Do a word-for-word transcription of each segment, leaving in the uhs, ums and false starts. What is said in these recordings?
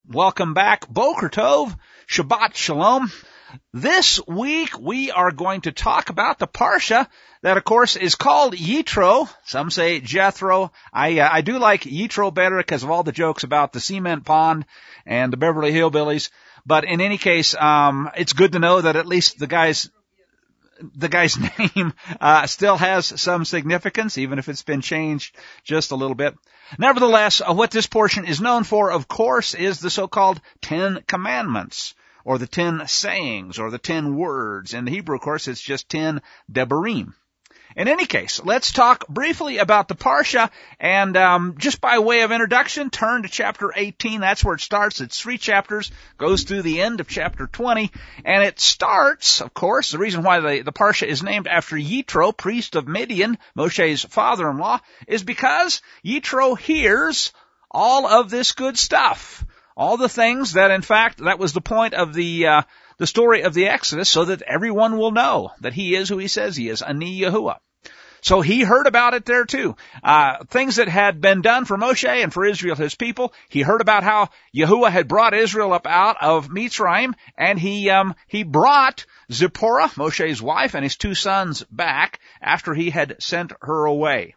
Welcome back. Boker Tov. Shabbat Shalom. This week we are going to talk about the Parsha that, of course, is called Yitro. Some say Jethro. I uh, I do like Yitro better because of all the jokes about the cement pond and the Beverly Hillbillies. But in any case, um, it's good to know that at least the guy's the guy's name uh, still has some significance, even if it's been changed just a little bit. Nevertheless, uh, what this portion is known for, of course, is the so-called Ten Commandments, or the Ten Sayings, or the Ten Words. In the Hebrew, of course, it's just Ten Debarim. In any case, let's talk briefly about the Parsha, and um, just by way of introduction, turn to chapter eighteen. That's where it starts. It's three chapters, goes through the end of chapter twenty, and it starts, of course, the reason why the, the Parsha is named after Yitro, priest of Midian, Moshe's father-in-law, is because Yitro hears all of this good stuff. All the things that, in fact, that was the point of the uh, the story of the Exodus, so that everyone will know that he is who he says he is, Ani Yahuwah. So he heard about it there too. Uh, things that had been done for Moshe and for Israel, his people. He heard about how Yahuwah had brought Israel up out of Mitzrayim, and he um, he brought Zipporah, Moshe's wife, and his two sons back after he had sent her away.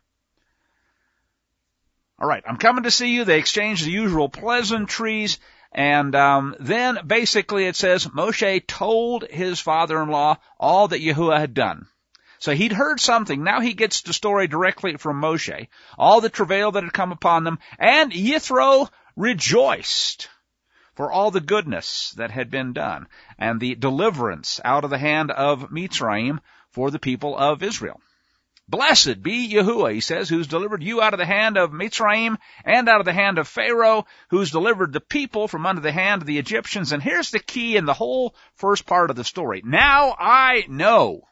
All right, I'm coming to see you. They exchanged the usual pleasantries, and um, then basically it says Moshe told his father-in-law all that Yahuwah had done. So he'd heard something. Now he gets the story directly from Moshe, all the travail that had come upon them, and Yithro rejoiced for all the goodness that had been done, and the deliverance out of the hand of Mitzrayim for the people of Israel. Blessed be Yahuwah, he says, who's delivered you out of the hand of Mitzrayim and out of the hand of Pharaoh, who's delivered the people from under the hand of the Egyptians. And here's the key in the whole first part of the story. Now I know.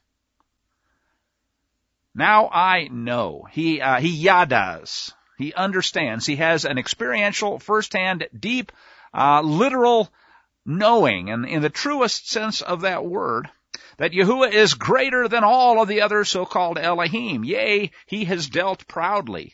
Now I know. He, uh, he yadas. He understands. He has an experiential, firsthand, deep, uh, literal knowing, and in the truest sense of that word, that Yahuwah is greater than all of the other so-called Elohim. Yea, he has dealt proudly.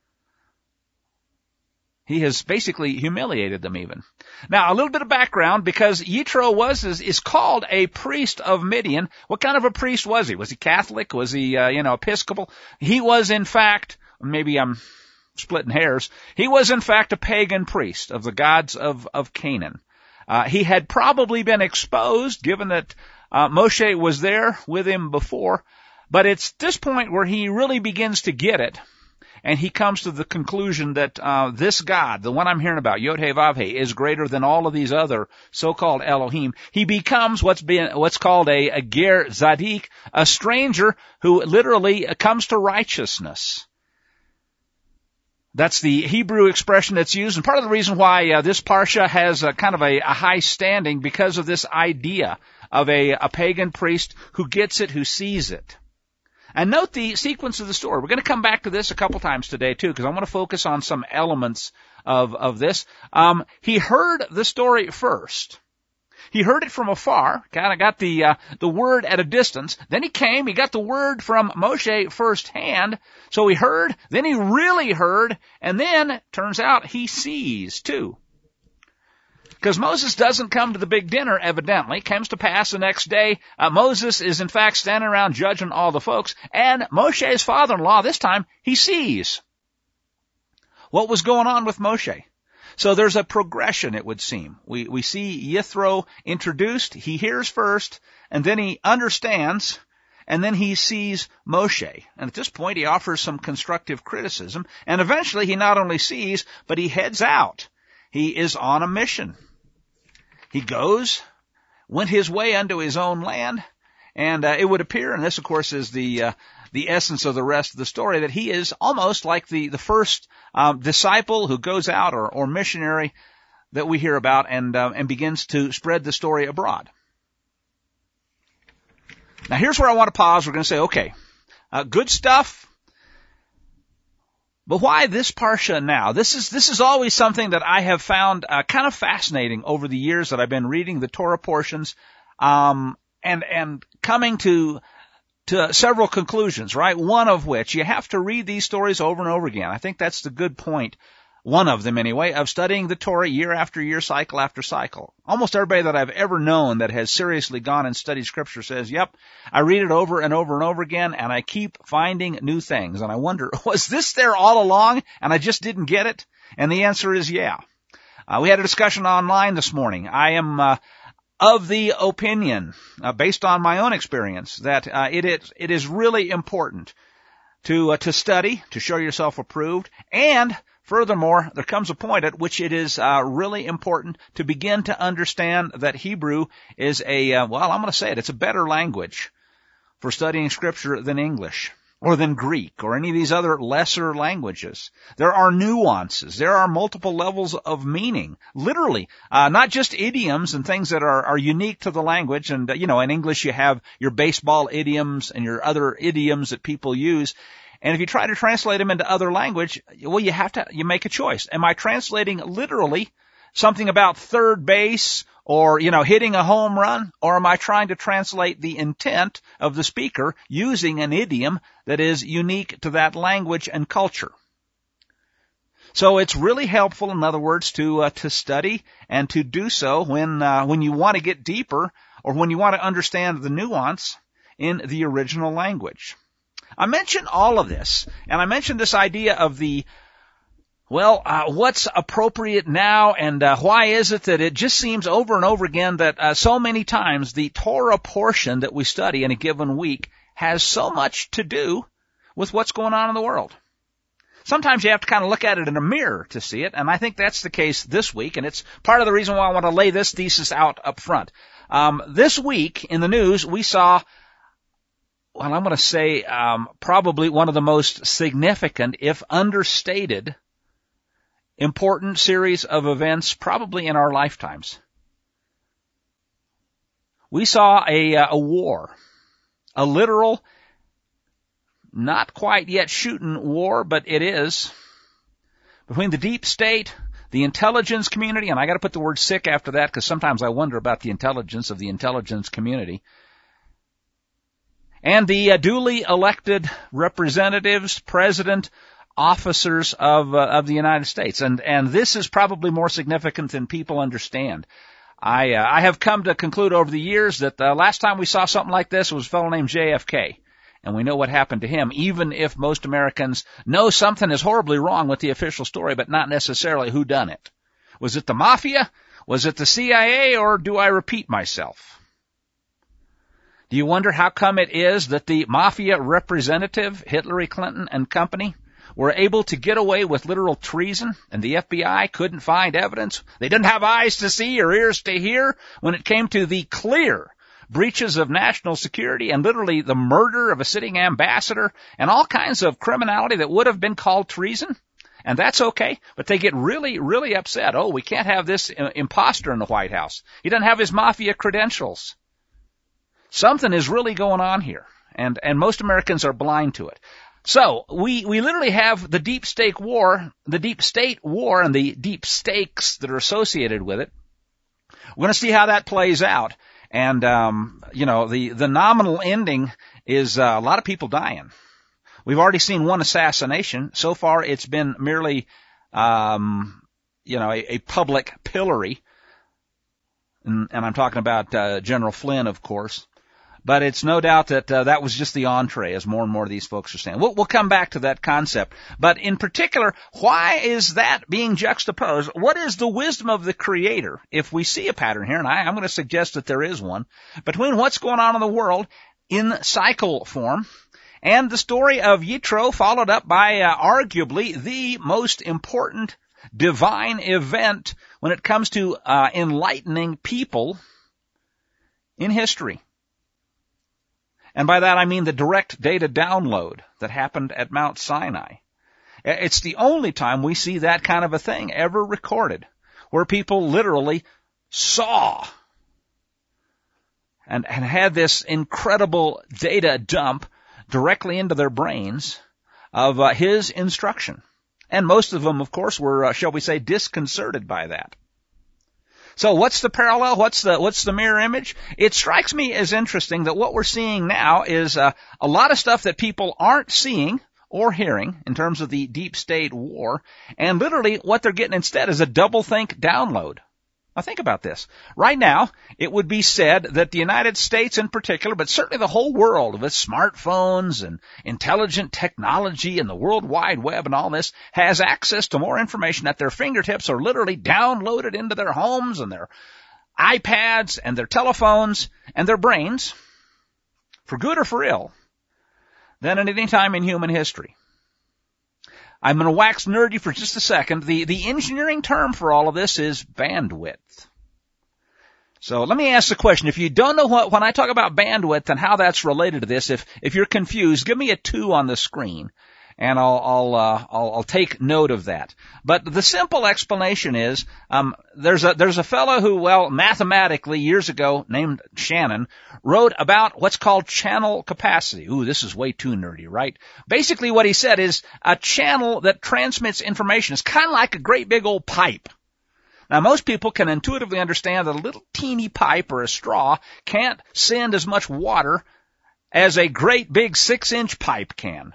He has basically humiliated them even. Now, a little bit of background, because Yitro was, is, is called a priest of Midian. What kind of a priest was he? Was he Catholic? Was he, uh, you know, Episcopal? He was, in fact, maybe I'm splitting hairs, he was, in fact, a pagan priest of the gods of, of Canaan. Uh, he had probably been exposed, given that Uh, Moshe was there with him before, but it's this point where he really begins to get it, and he comes to the conclusion that uh, this God, the one I'm hearing about, Yod-Heh-Vav-Heh, is greater than all of these other so-called Elohim. He becomes what's been what's called a, a Ger Zadik, a stranger who literally comes to righteousness. That's the Hebrew expression that's used, and part of the reason why uh, this Parsha has a kind of a, a high standing, because of this idea of a, a pagan priest who gets it, who sees it. And note the sequence of the story. We're going to come back to this a couple times today, too, because I want to focus on some elements of, of this. Um, he heard the story first. He heard it from afar, kind of got the uh, the word at a distance. Then he came, he got the word from Moshe firsthand. So he heard, then he really heard, and then, turns out, he sees, too. Because Moses doesn't come to the big dinner, evidently. Comes to pass the next day. Uh, Moses is, in fact, standing around judging all the folks. And Moshe's father-in-law, this time, he sees what was going on with Moshe. So there's a progression, it would seem. We, we see Yithro introduced. He hears first, and then he understands, and then he sees Moshe. And at this point, he offers some constructive criticism. And eventually, he not only sees, but he heads out. He is on a mission. He goes, went his way unto his own land, and uh, it would appear, and this, of course, is the uh, the essence of the rest of the story, that he is almost like the, the first um, disciple who goes out, or, or missionary that we hear about, and uh, and begins to spread the story abroad. Now, here's where I want to pause. We're going to say, okay, uh, good stuff. But why this Parsha now? This is this is always something that I have found uh, kind of fascinating over the years that I've been reading the Torah portions, um, and and coming to to several conclusions. Right, one of which, you have to read these stories over and over again. I think that's the good point one of them anyway, of studying the Torah year after year, cycle after cycle. Almost everybody that I've ever known that has seriously gone and studied Scripture says, yep, I read it over and over and over again, and I keep finding new things. And I wonder, was this there all along, and I just didn't get it? And the answer is yeah. Uh, we had a discussion online this morning. I am uh, of the opinion, uh, based on my own experience, that uh, it is it is really important to uh, to study, to show yourself approved, and furthermore, there comes a point at which it is uh, really important to begin to understand that Hebrew is a, uh, well, I'm going to say it, it's a better language for studying Scripture than English or than Greek or any of these other lesser languages. There are nuances. There are multiple levels of meaning, literally, uh, not just idioms and things that are, are unique to the language. And, uh, you know, in English you have your baseball idioms and your other idioms that people use. And if you try to translate them into other language, well, you have to, you make a choice. Am I translating literally something about third base or, you know, hitting a home run? Or am I trying to translate the intent of the speaker using an idiom that is unique to that language and culture? So it's really helpful, in other words, to, uh, to study and to do so when, uh, when you want to get deeper or when you want to understand the nuance in the original language. I mentioned all of this, and I mentioned this idea of the, well, uh, what's appropriate now, and uh, why is it that it just seems over and over again that uh, so many times the Torah portion that we study in a given week has so much to do with what's going on in the world. Sometimes you have to kind of look at it in a mirror to see it, and I think that's the case this week, and it's part of the reason why I want to lay this thesis out up front. Um, this week in the news, we saw, well, I'm going to say um, probably one of the most significant, if understated, important series of events probably in our lifetimes. We saw a, a war, a literal, not quite yet shooting war, but it is, between the deep state, the intelligence community, and I got to put the word sick after that because sometimes I wonder about the intelligence of the intelligence community, and the uh, duly elected representatives, president, officers of uh, of the United States. And and this is probably more significant than people understand. I uh, I have come to conclude over the years that the last time we saw something like this was a fellow named J F K. And we know what happened to him, even if most Americans know something is horribly wrong with the official story, but not necessarily who done it. Was it the mafia? Was it the C I A? Or do I repeat myself? Do you wonder how come it is that the mafia representative, Hillary Clinton and company, were able to get away with literal treason, and the F B I couldn't find evidence? They didn't have eyes to see or ears to hear when it came to the clear breaches of national security and literally the murder of a sitting ambassador and all kinds of criminality that would have been called treason. And that's okay, but they get really, really upset. Oh, we can't have this imposter in the White House. He doesn't have his mafia credentials. Something is really going on here, and, and most Americans are blind to it. So, we, we literally have the deep state war, the deep state war and the deep stakes that are associated with it. We're going to see how that plays out. And, um, you know, the, the nominal ending is uh, a lot of people dying. We've already seen one assassination. So far, it's been merely, um, you know, a, a public pillory. And, and I'm talking about uh, General Flynn, of course. But it's no doubt that uh, that was just the entree, as more and more of these folks are saying. We'll, we'll come back to that concept. But in particular, why is that being juxtaposed? What is the wisdom of the Creator, if we see a pattern here, and I, I'm going to suggest that there is one, between what's going on in the world in cycle form and the story of Yitro, followed up by uh, arguably the most important divine event when it comes to uh, enlightening people in history. And by that I mean the direct data download that happened at Mount Sinai. It's the only time we see that kind of a thing ever recorded, where people literally saw and, and had this incredible data dump directly into their brains of uh, his instruction. And most of them, of course, were, uh, shall we say, disconcerted by that. So what's the parallel? What's the what's the mirror image? It strikes me as interesting that what we're seeing now is uh, a lot of stuff that people aren't seeing or hearing in terms of the deep state war, and literally what they're getting instead is a doublethink download. Now think about this. Right now, it would be said that the United States in particular, but certainly the whole world with smartphones and intelligent technology and the World Wide Web and all this, has access to more information at their fingertips or literally downloaded into their homes and their iPads and their telephones and their brains, for good or for ill, than at any time in human history. I'm going to wax nerdy for just a second. The, the engineering term for all of this is bandwidth. So let me ask the question. If you don't know what, when I talk about bandwidth and how that's related to this, if, if you're confused, give me a two on the screen and I'll, I'll, uh, I'll, I'll take note of that. But the simple explanation is, um, there's a, there's a fellow who, well, mathematically years ago named Shannon wrote about what's called channel capacity. Ooh, this is way too nerdy, right? Basically what he said is a channel that transmits information is kind of like a great big old pipe. Now, most people can intuitively understand that a little teeny pipe or a straw can't send as much water as a great big six-inch pipe can.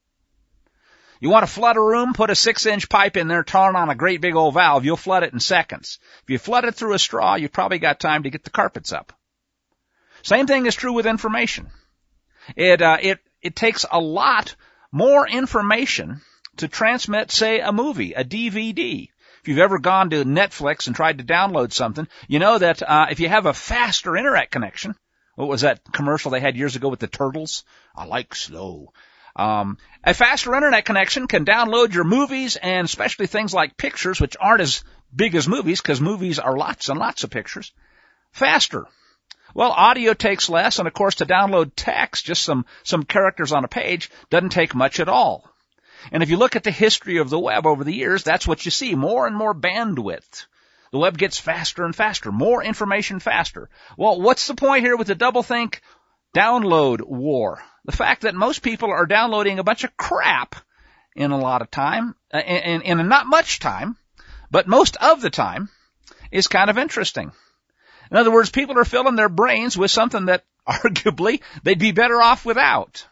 You want to flood a room, put a six-inch pipe in there, turn on a great big old valve, you'll flood it in seconds. If you flood it through a straw, you've probably got time to get the carpets up. Same thing is true with information. It, uh, it, it takes a lot more information to transmit, say, a movie, a D V D. If you've ever gone to Netflix and tried to download something, you know that, uh, if you have a faster internet connection, what was that commercial they had years ago with the turtles? I like slow. Um, a faster internet connection can download your movies and especially things like pictures, which aren't as big as movies because movies are lots and lots of pictures, faster. Well, audio takes less, and of course to download text, just some, some characters on a page, doesn't take much at all. And if you look at the history of the web over the years, that's what you see, more and more bandwidth. The web gets faster and faster, more information faster. Well, what's the point here with the doublethink download war? The fact that most people are downloading a bunch of crap in a lot of time, uh, in, in not much time, but most of the time, is kind of interesting. In other words, people are filling their brains with something that arguably they'd be better off without.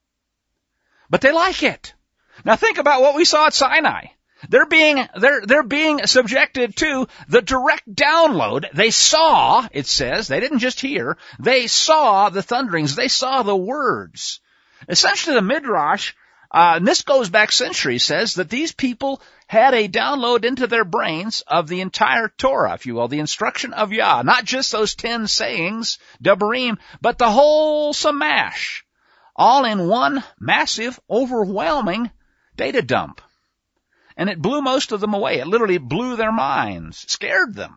But they like it. Now think about what we saw at Sinai. They're being, they're, they're being subjected to the direct download. They saw, it says, they didn't just hear, they saw the thunderings, they saw the words. Essentially the Midrash, uh, and this goes back centuries, says that these people had a download into their brains of the entire Torah, if you will, the instruction of Yah, not just those ten sayings, Devarim, but the whole Samash, all in one massive, overwhelming data dump. And it blew most of them away. It literally blew their minds, scared them.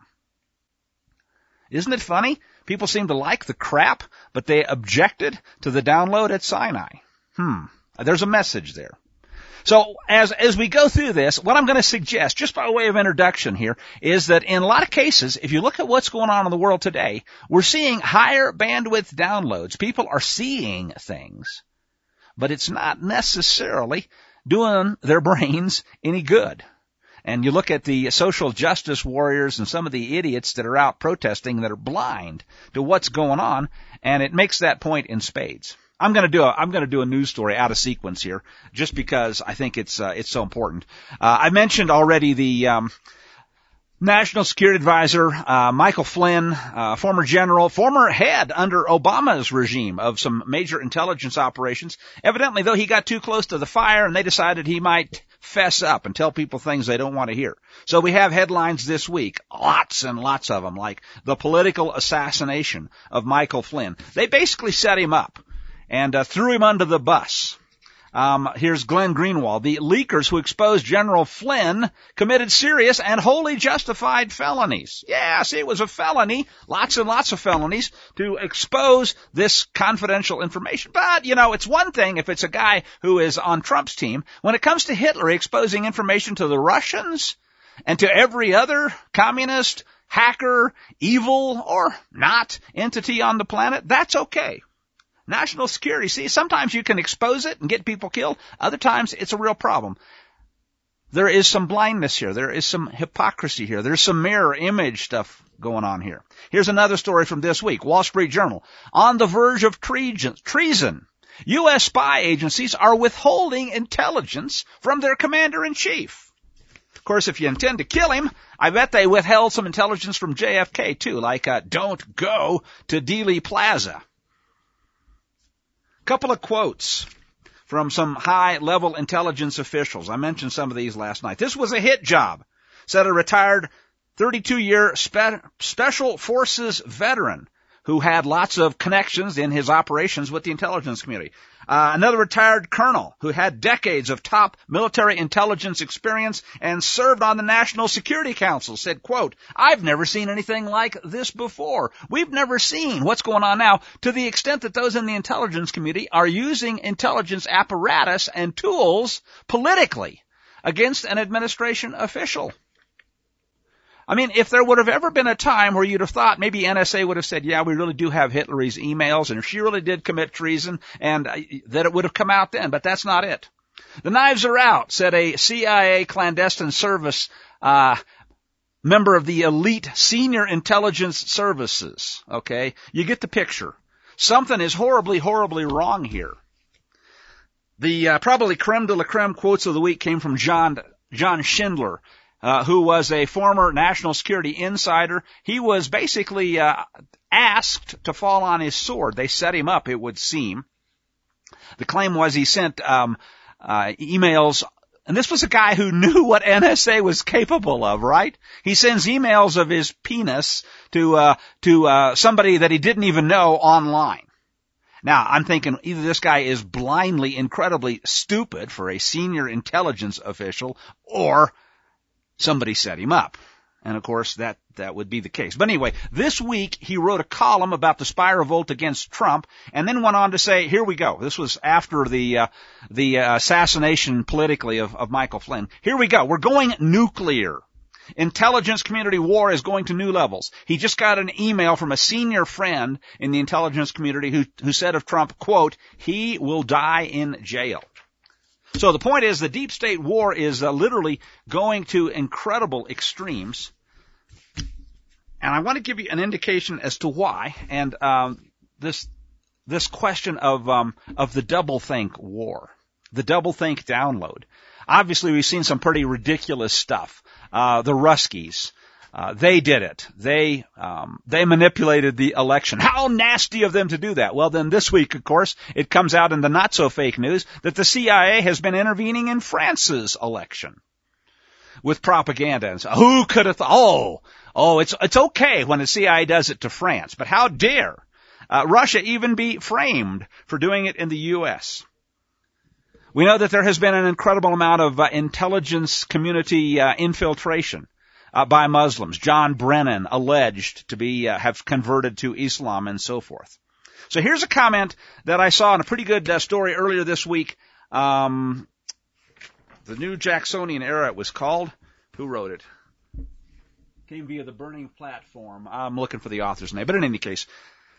Isn't it funny? People seem to like the crap, but they objected to the download at Sinai. Hmm. There's a message there. So as, as we go through this, what I'm going to suggest, just by way of introduction here, is that in a lot of cases, if you look at what's going on in the world today, we're seeing higher bandwidth downloads. People are seeing things, but it's not necessarily doing their brains any good. And you look at the social justice warriors and some of the idiots that are out protesting that are blind to what's going on, and it makes that point in spades. I'm going to do a I'm going to do a news story out of sequence here, just because I think it's uh, it's so important. Uh, I mentioned already the um, National Security Advisor, uh, Michael Flynn, uh, former general, former head under Obama's regime of some major intelligence operations. Evidently, though, he got too close to the fire and they decided he might fess up and tell people things they don't want to hear. So we have headlines this week, lots and lots of them, like the political assassination of Michael Flynn. They basically set him up and uh, threw him under the bus. Um, here's Glenn Greenwald. The leakers who exposed General Flynn committed serious and wholly justified felonies. Yeah, see, it was a felony, lots and lots of felonies, to expose this confidential information. But, you know, it's one thing if it's a guy who is on Trump's team. When it comes to Hitler exposing information to the Russians and to every other communist, hacker, evil, or not entity on the planet, that's okay. National security, see, sometimes you can expose it and get people killed. Other times it's a real problem. There is some blindness here. There is some hypocrisy here. There's some mirror image stuff going on here. Here's another story from this week. Wall Street Journal. On the verge of treason. treason. U S spy agencies are withholding intelligence from their commander-in-chief. Of course, if you intend to kill him, I bet they withheld some intelligence from J F K too, like uh, don't go to Dealey Plaza. Couple of quotes from some high-level intelligence officials. I mentioned some of these last night. This was a hit job, said a retired thirty-two-year spe- Special Forces veteran who had lots of connections in his operations with the intelligence community. Uh, another retired colonel who had decades of top military intelligence experience and served on the National Security Council said, quote, I've never seen anything like this before. We've never seen what's going on now to the extent that those in the intelligence community are using intelligence apparatus and tools politically against an administration official. I mean, if there would have ever been a time where you'd have thought maybe N S A would have said, yeah, we really do have Hillary's emails, and if she really did commit treason, and uh, that it would have come out then, but that's not it. The knives are out, said a C I A clandestine service uh member of the elite senior intelligence services. Okay, you get the picture. Something is horribly, horribly wrong here. The uh, probably creme de la creme quotes of the week came from John John Schindler, Uh, who was a former national security insider. He was basically uh, asked to fall on his sword. They set him up, it would seem. The claim was he sent um, uh, emails, and this was a guy who knew what N S A was capable of, right? He sends emails of his penis to uh, to uh, somebody that he didn't even know online. Now, I'm thinking either this guy is blindly, incredibly stupid for a senior intelligence official, or somebody set him up. And of course, that, that would be the case. But anyway, this week he wrote a column about the spy revolt against Trump and then went on to say, here we go. This was after the, uh, the uh, assassination politically of, of Michael Flynn. Here we go. We're going nuclear. Intelligence community war is going to new levels. He just got an email from a senior friend in the intelligence community who, who said of Trump, quote, he will die in jail. So the point is the deep state war is uh, literally going to incredible extremes. And I want to give you an indication as to why. And um, this this question of um, of the doublethink war, the doublethink download. Obviously, we've seen some pretty ridiculous stuff. Uh, the Ruskies. Uh, they did it. They, um, they manipulated the election. How nasty of them to do that. Well, then this week, of course, it comes out in the not so fake news that the C I A has been intervening in France's election with propaganda. And so, who could have thought, oh, oh, it's, it's okay when the C I A does it to France, but how dare, uh, Russia even be framed for doing it in the U S? We know that there has been an incredible amount of uh, intelligence community uh, infiltration Uh, by Muslims. John Brennan alleged to be uh, have converted to Islam and so forth. So here's a comment that I saw in a pretty good uh, story earlier this week. Um, the New Jacksonian Era, it was called. Who wrote it? Came via the Burning Platform. I'm looking for the author's name, but in any case,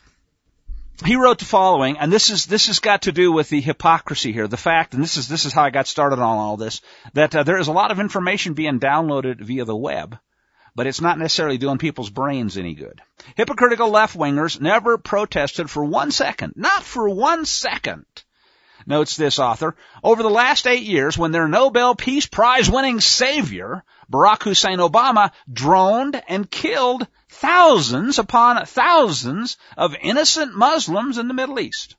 he wrote the following, and this is this has got to do with the hypocrisy here, the fact, and this is this is how I got started on all this, that uh, there is a lot of information being downloaded via the web, but it's not necessarily doing people's brains any good. Hypocritical left-wingers never protested for one second, not for one second, notes this author, over the last eight years when their Nobel Peace Prize-winning savior, Barack Hussein Obama, droned and killed thousands upon thousands of innocent Muslims in the Middle East.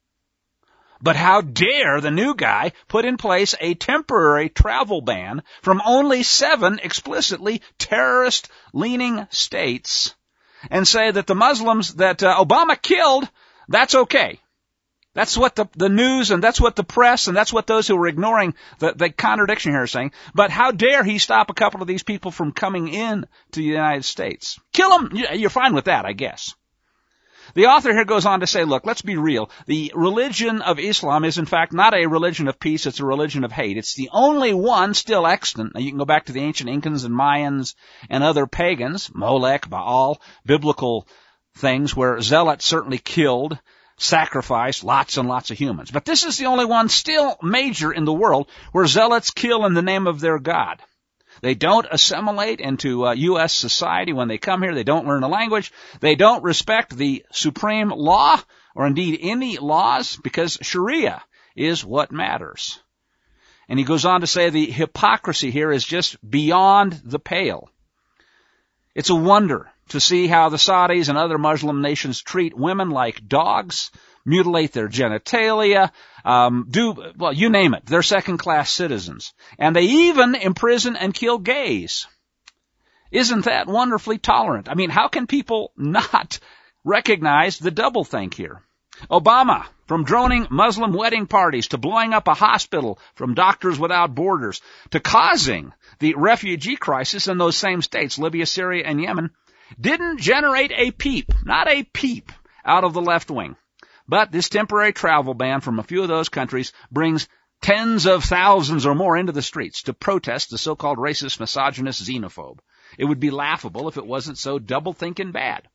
But how dare the new guy put in place a temporary travel ban from only seven explicitly terrorist-leaning states and say that the Muslims that uh, Obama killed, that's okay. That's what the, the news and that's what the press and that's what those who were ignoring the, the contradiction here are saying. But how dare he stop a couple of these people from coming in to the United States? Kill them. You're fine with that, I guess. The author here goes on to say, look, let's be real. The religion of Islam is in fact not a religion of peace, it's a religion of hate. It's the only one still extant. Now you can go back to the ancient Incans and Mayans and other pagans, Molech, Baal, biblical things where zealots certainly killed, sacrificed lots and lots of humans. But this is the only one still major in the world where zealots kill in the name of their God. They don't assimilate into uh, U S society when they come here. They don't learn the language. They don't respect the supreme law or indeed any laws, because Sharia is what matters. And he goes on to say the hypocrisy here is just beyond the pale. It's a wonder to see how the Saudis and other Muslim nations treat women like dogs, mutilate their genitalia, um, do, well, you name it. They're second-class citizens. And they even imprison and kill gays. Isn't that wonderfully tolerant? I mean, how can people not recognize the doublethink here? Obama, from droning Muslim wedding parties to blowing up a hospital from Doctors Without Borders to causing the refugee crisis in those same states, Libya, Syria, and Yemen, didn't generate a peep, not a peep, out of the left wing. But this temporary travel ban from a few of those countries brings tens of thousands or more into the streets to protest the so-called racist, misogynist, xenophobe. It would be laughable if it wasn't so double-thinking bad.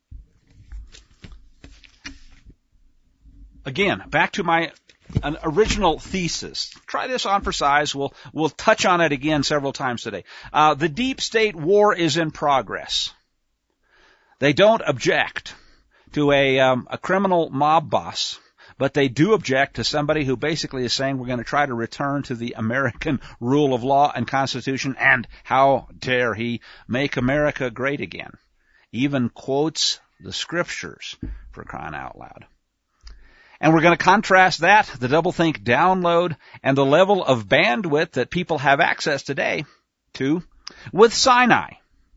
Again, back to my an original thesis. Try this on for size. We'll, we'll touch on it again several times today. Uh, the deep state war is in progress. They don't object to a, um, a criminal mob boss, but they do object to somebody who basically is saying we're going to try to return to the American rule of law and Constitution, and how dare he make America great again. Even quotes the scriptures, for crying out loud. And we're going to contrast that, the doublethink download, and the level of bandwidth that people have access today to, with Sinai.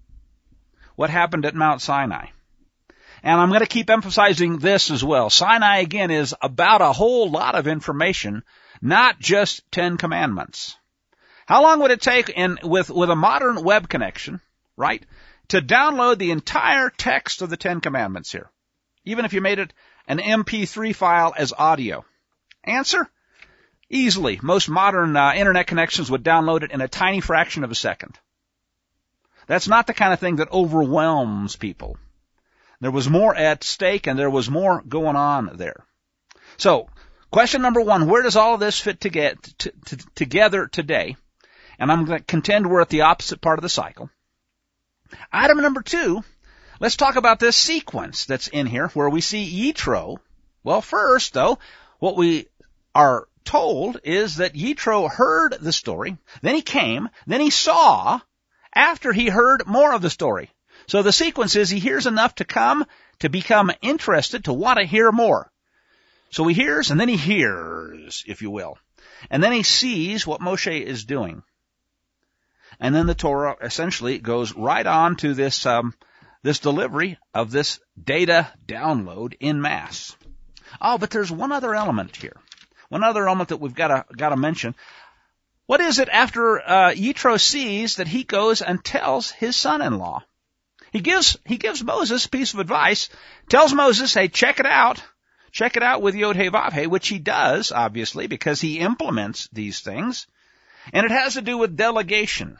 What happened at Mount Sinai? And I'm going to keep emphasizing this as well. Sinai, again, is about a whole lot of information, not just Ten Commandments. How long would it take in with, with a modern web connection, right, to download the entire text of the Ten Commandments here? Even if you made it an M P three file as audio. Answer? Easily. Most modern uh, internet connections would download it in a tiny fraction of a second. That's not the kind of thing that overwhelms people. There was more at stake, and there was more going on there. So, question number one, where does all of this fit to get to, to, together today? And I'm going to contend we're at the opposite part of the cycle. Item number two, let's talk about this sequence that's in here where we see Yitro. Well, first, though, what we are told is that Yitro heard the story, then he came, then he saw after he heard more of the story. So the sequence is he hears enough to come, to become interested, to want to hear more. So he hears, and then he hears, if you will. And then he sees what Moshe is doing. And then the Torah essentially goes right on to this um, this delivery of this data download in mass. Oh, but there's one other element here. One other element that we've got to got to mention. What is it after uh, Yitro sees that he goes and tells his son-in-law? He gives he gives Moses a piece of advice, tells Moses, hey, check it out. Check it out with Yod-Heh-Vav-Heh, which he does, obviously, because he implements these things. And it has to do with delegation.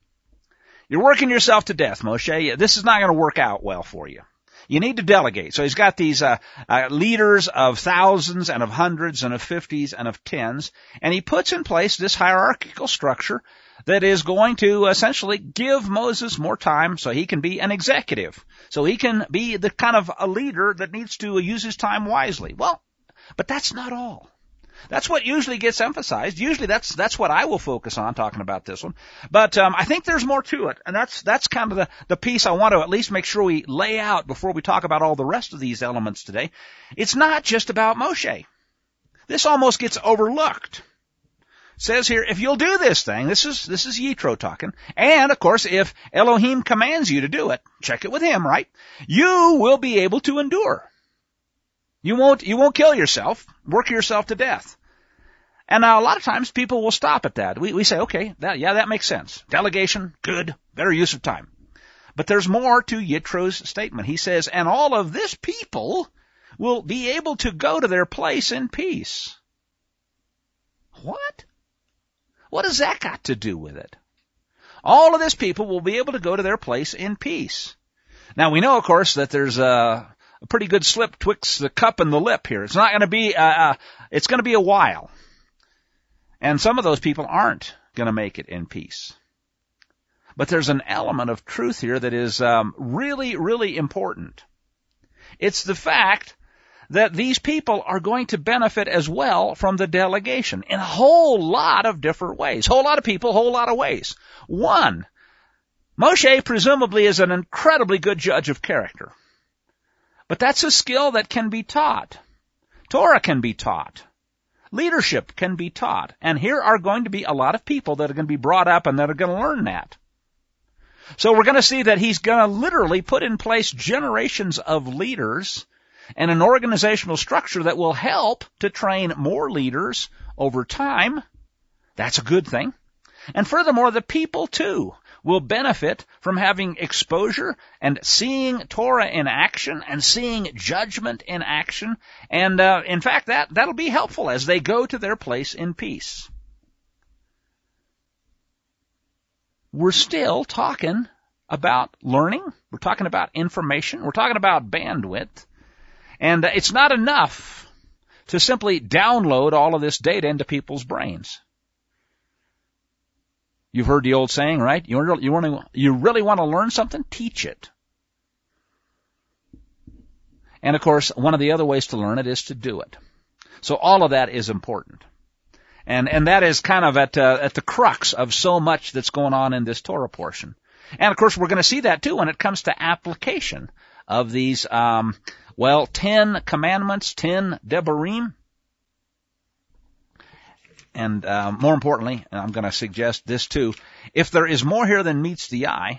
You're working yourself to death, Moshe. This is not going to work out well for you. You need to delegate. So he's got these uh, uh, leaders of thousands and of hundreds and of fifties and of tens, and he puts in place this hierarchical structure that is going to essentially give Moses more time so he can be an executive, so he can be the kind of a leader that needs to use his time wisely. Well, but that's not all. That's what usually gets emphasized. Usually that's that's what I will focus on talking about this one. But um, I think there's more to it, and that's that's kind of the, the piece I want to at least make sure we lay out before we talk about all the rest of these elements today. It's not just about Moshe. This almost gets overlooked. It says here, if you'll do this thing, this is this is Yitro talking, and of course if Elohim commands you to do it, check it with him, right? You will be able to endure. You won't, you won't kill yourself, work yourself to death. And now a lot of times people will stop at that. We, we say, okay, that, yeah, that makes sense. Delegation, good, better use of time. But there's more to Yitro's statement. He says, and all of this people will be able to go to their place in peace. What? What has that got to do with it? All of this people will be able to go to their place in peace. Now we know, of course, that there's a, a pretty good slip twixt the cup and the lip here. It's not going to be, uh, uh, it's going to be a while. And some of those people aren't going to make it in peace. But there's an element of truth here that is um, really, really important. It's the fact that these people are going to benefit as well from the delegation in a whole lot of different ways. Whole lot of people, whole lot of ways. One, Moshe presumably is an incredibly good judge of character. But that's a skill that can be taught. Torah can be taught. Leadership can be taught. And here are going to be a lot of people that are going to be brought up and that are going to learn that. So we're going to see that he's going to literally put in place generations of leaders and an organizational structure that will help to train more leaders over time. That's a good thing. And furthermore, the people, too, will benefit from having exposure and seeing Torah in action and seeing judgment in action. And, uh, in fact, that, that'll be helpful as they go to their place in peace. We're still talking about learning. We're talking about information. We're talking about bandwidth. And it's not enough to simply download all of this data into people's brains. You've heard the old saying, right? You really, you, want to, you really want to learn something? Teach it. And, of course, one of the other ways to learn it is to do it. So all of that is important. And and that is kind of at uh, at the crux of so much that's going on in this Torah portion. And, of course, we're going to see that, too, when it comes to application of these, um, well, ten commandments, ten debarim. And uh, more importantly, and I'm going to suggest this, too, if there is more here than meets the eye,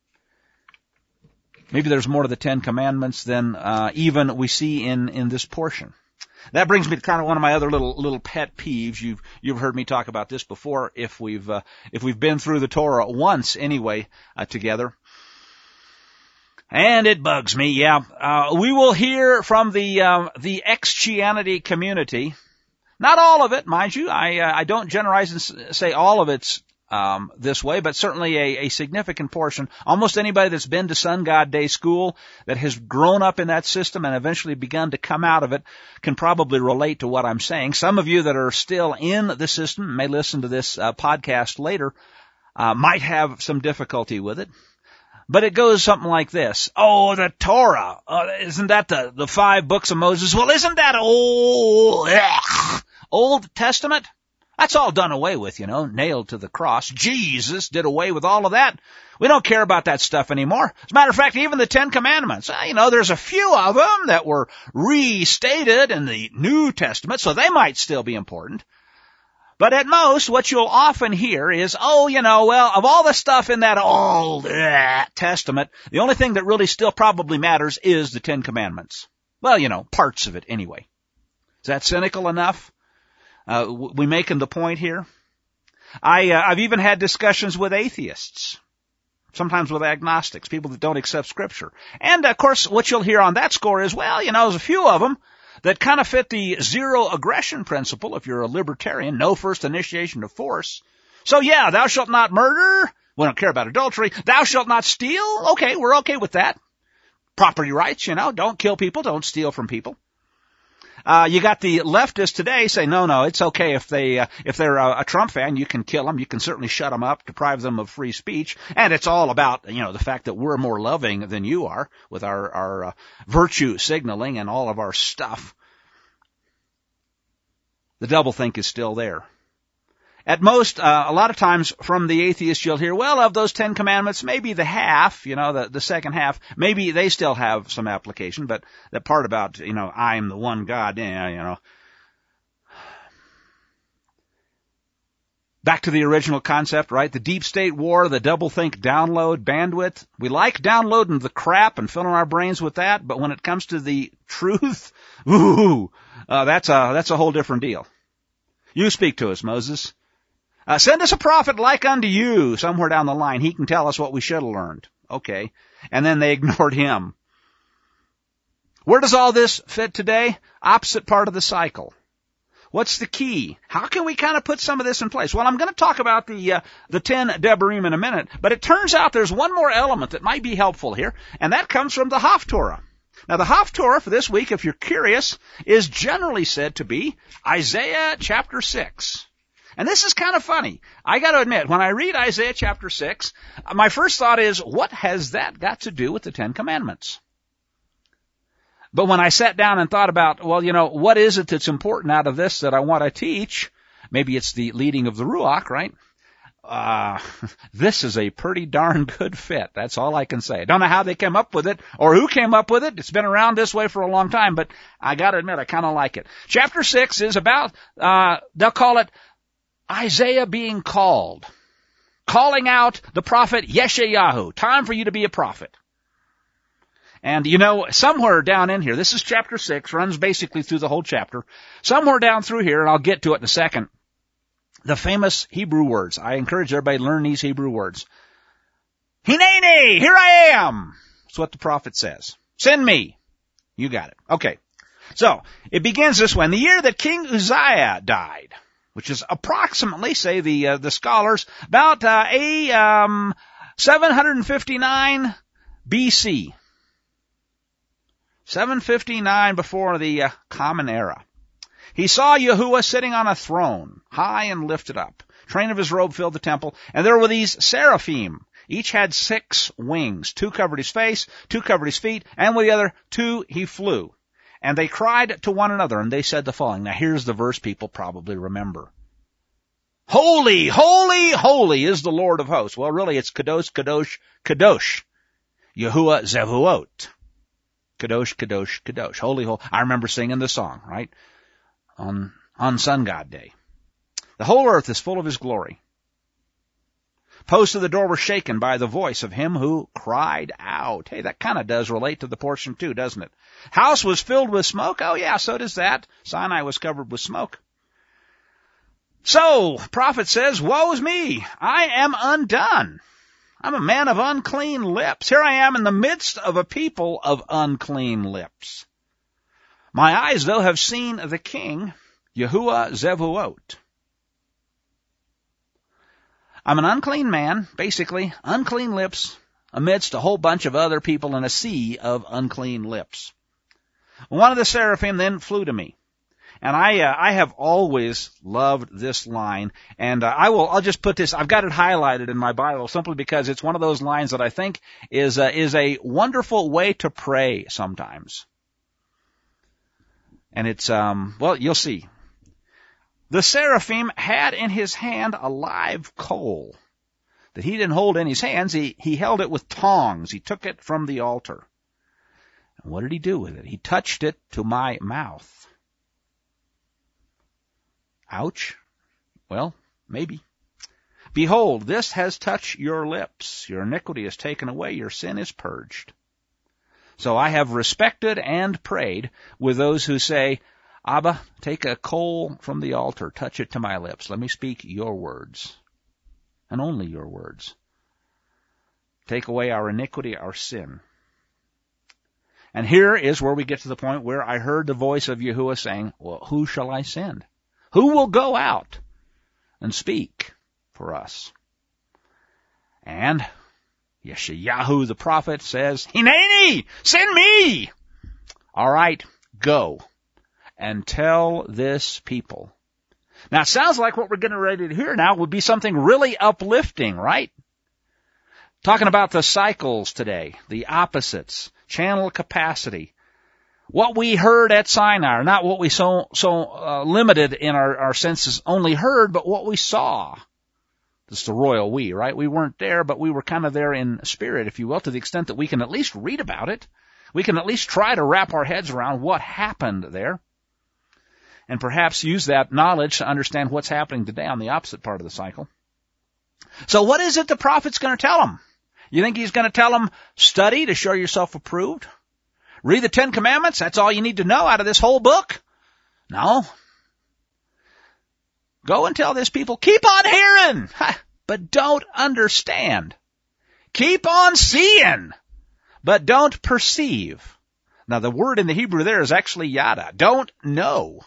maybe there's more to the Ten Commandments than uh, even we see in, in this portion. That brings me to kind of one of my other little little pet peeves. You've you've heard me talk about this before. If we've uh, if we've been through the Torah once anyway uh, together, and it bugs me. Yeah, uh, we will hear from the uh, the ex-Christianity community. Not all of it, mind you. I uh, I don't generalize and say all of it's um, this way, but certainly a, a significant portion. Almost anybody that's been to Sun God Day School, that has grown up in that system and eventually begun to come out of it, can probably relate to what I'm saying. Some of you that are still in the system, may listen to this uh, podcast later, uh, might have some difficulty with it. But it goes something like this. Oh, the Torah. Uh, isn't that the, the five books of Moses? Well, isn't that old, ugh, Old Testament? That's all done away with, you know, nailed to the cross. Jesus did away with all of that. We don't care about that stuff anymore. As a matter of fact, even the Ten Commandments, you know, there's a few of them that were restated in the New Testament, so they might still be important. But at most, what you'll often hear is, oh, you know, well, of all the stuff in that Old uh, Testament, the only thing that really still probably matters is the Ten Commandments. Well, you know, parts of it anyway. Is that cynical enough? Uh, we making the point here? I, uh, I've even had discussions with atheists, sometimes with agnostics, people that don't accept Scripture. And, of course, what you'll hear on that score is, well, you know, there's a few of them that kind of fit the zero aggression principle if you're a libertarian, no first initiation of force. So, yeah, thou shalt not murder. We don't care about adultery. Thou shalt not steal. Okay, we're okay with that. Property rights, you know, don't kill people, don't steal from people. Uh, you got the leftists today say, no, no, it's okay if they, uh, if they're a, a Trump fan, you can kill them, you can certainly shut them up, deprive them of free speech, and it's all about, you know, the fact that we're more loving than you are with our, our, uh, virtue signaling and all of our stuff. The doublethink is still there. At most, uh, a lot of times from the atheists you'll hear, well, of those Ten Commandments, maybe the half, you know, the, the second half, maybe they still have some application, but that part about, you know, I am the one God, yeah, you know. Back to the original concept, right? The deep state war, the doublethink download bandwidth. We like downloading the crap and filling our brains with that, but when it comes to the truth, ooh, uh, that's a, that's a whole different deal. You speak to us, Moses. Uh, send us a prophet like unto you somewhere down the line. He can tell us what we should have learned. Okay. And then they ignored him. Where does all this fit today? Opposite part of the cycle. What's the key? How can we kind of put some of this in place? Well, I'm going to talk about the uh, the ten Debarim in a minute, but it turns out there's one more element that might be helpful here, and that comes from the Haftorah. Now, the Haftorah for this week, if you're curious, is generally said to be Isaiah chapter six. And this is kind of funny. I got to admit, when I read Isaiah chapter six, my first thought is, what has that got to do with the Ten Commandments? But when I sat down and thought about, well, you know, what is it that's important out of this that I want to teach? Maybe it's the leading of the Ruach, right? Uh, this is a pretty darn good fit. That's all I can say. I don't know how they came up with it or who came up with it. It's been around this way for a long time, but I gotta admit, I kind of like it. Chapter six is about, uh, they'll call it Isaiah being called. Calling out the prophet Yeshayahu. Time for you to be a prophet. And you know, somewhere down in here, this is chapter six, runs basically through the whole chapter. Somewhere down through here, and I'll get to it in a second, the famous Hebrew words. I encourage everybody to learn these Hebrew words. Hineni, here I am. That's what the prophet says. Send me. You got it. Okay. So, it begins this way. In the year that King Uzziah died, which is approximately, say the uh, the scholars, about uh, a um, seven fifty-nine B C. seven fifty-nine before the uh, Common Era. He saw Yahuwah sitting on a throne, high and lifted up. Train of his robe filled the temple, and there were these seraphim. Each had six wings. Two covered his face, two covered his feet, and with the other two he flew. And they cried to one another, and they said the following. Now here's the verse people probably remember. Holy, holy, holy is the Lord of hosts. Well, really it's Kadosh, Kadosh, Kadosh. Yahuwah Zevuot. Kadosh, Kadosh, Kadosh. Holy, holy. I remember singing the song, right? On, on Sun God Day. The whole earth is full of his glory. Posts of the door were shaken by the voice of him who cried out. Hey, that kind of does relate to the portion too, doesn't it? House was filled with smoke. Oh yeah, so does that. Sinai was covered with smoke. So, prophet says, woe is me. I am undone. I'm a man of unclean lips. Here I am in the midst of a people of unclean lips. My eyes, though, have seen the King, Yahuwah Zevuot. I'm an unclean man, basically, unclean lips, amidst a whole bunch of other people in a sea of unclean lips. One of the seraphim then flew to me. And I, uh, I have always loved this line, and uh, I will, I'll just put this, I've got it highlighted in my Bible simply because it's one of those lines that I think is, uh, is a wonderful way to pray sometimes. And it's, um, well, you'll see. The seraphim had in his hand a live coal that he didn't hold in his hands. He, he held it with tongs. He took it from the altar. And what did he do with it? He touched it to my mouth. Ouch. Well, maybe. Behold, this has touched your lips. Your iniquity is taken away. Your sin is purged. So I have respected and prayed with those who say, Abba, take a coal from the altar, touch it to my lips. Let me speak your words, and only your words. Take away our iniquity, our sin. And here is where we get to the point where I heard the voice of Yahuwah saying, well, who shall I send? Who will go out and speak for us? And Yeshayahu the prophet says, Hineni, send me! All right, go and tell this people. Now, it sounds like what we're getting ready to hear now would be something really uplifting, right? Talking about the cycles today, the opposites, channel capacity. What we heard at Sinai, not what we so so uh, limited in our, our senses only heard, but what we saw. This is the royal we, right? We weren't there, but we were kind of there in spirit, if you will, to the extent that we can at least read about it. We can at least try to wrap our heads around what happened there. And perhaps use that knowledge to understand what's happening today on the opposite part of the cycle. So what is it the prophet's going to tell them? You think he's going to tell them, study to show yourself approved? Read the Ten Commandments? That's all you need to know out of this whole book? No. Go and tell this people, keep on hearing, but don't understand. Keep on seeing, but don't perceive. Now the word in the Hebrew there is actually yada. Don't know.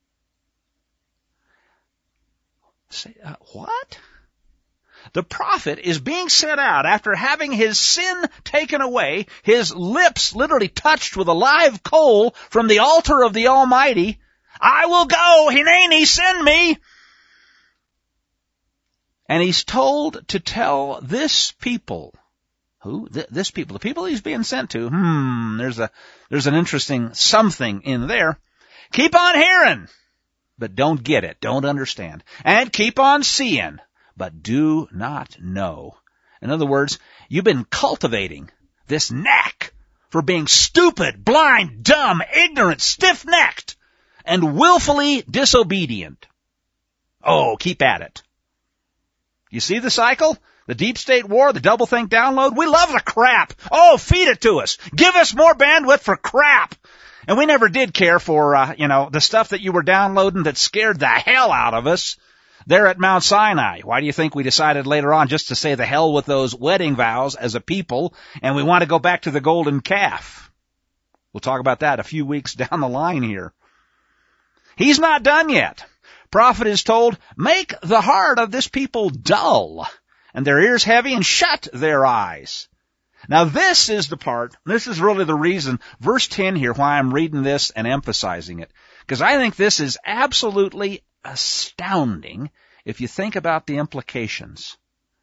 Say, uh, what? The prophet is being sent out after having his sin taken away, his lips literally touched with a live coal from the altar of the Almighty. I will go, Hineni, send me. And he's told to tell this people Who? Th- this people. The people he's being sent to. Hmm, there's a, there's an interesting something in there. Keep on hearing, but don't get it, don't understand. And keep on seeing, but do not know. In other words, you've been cultivating this knack for being stupid, blind, dumb, ignorant, stiff-necked, and willfully disobedient. Oh, keep at it. You see the cycle? The deep state war, the doublethink download? We love the crap. Oh, feed it to us. Give us more bandwidth for crap. And we never did care for, uh, you know, the stuff that you were downloading that scared the hell out of us there at Mount Sinai. Why do you think we decided later on just to say the hell with those wedding vows as a people, and we want to go back to the golden calf? We'll talk about that a few weeks down the line here. He's not done yet. Prophet is told, make the heart of this people dull, and their ears heavy, and shut their eyes. Now this is the part, this is really the reason, verse ten here, why I'm reading this and emphasizing it. Because I think this is absolutely astounding if you think about the implications.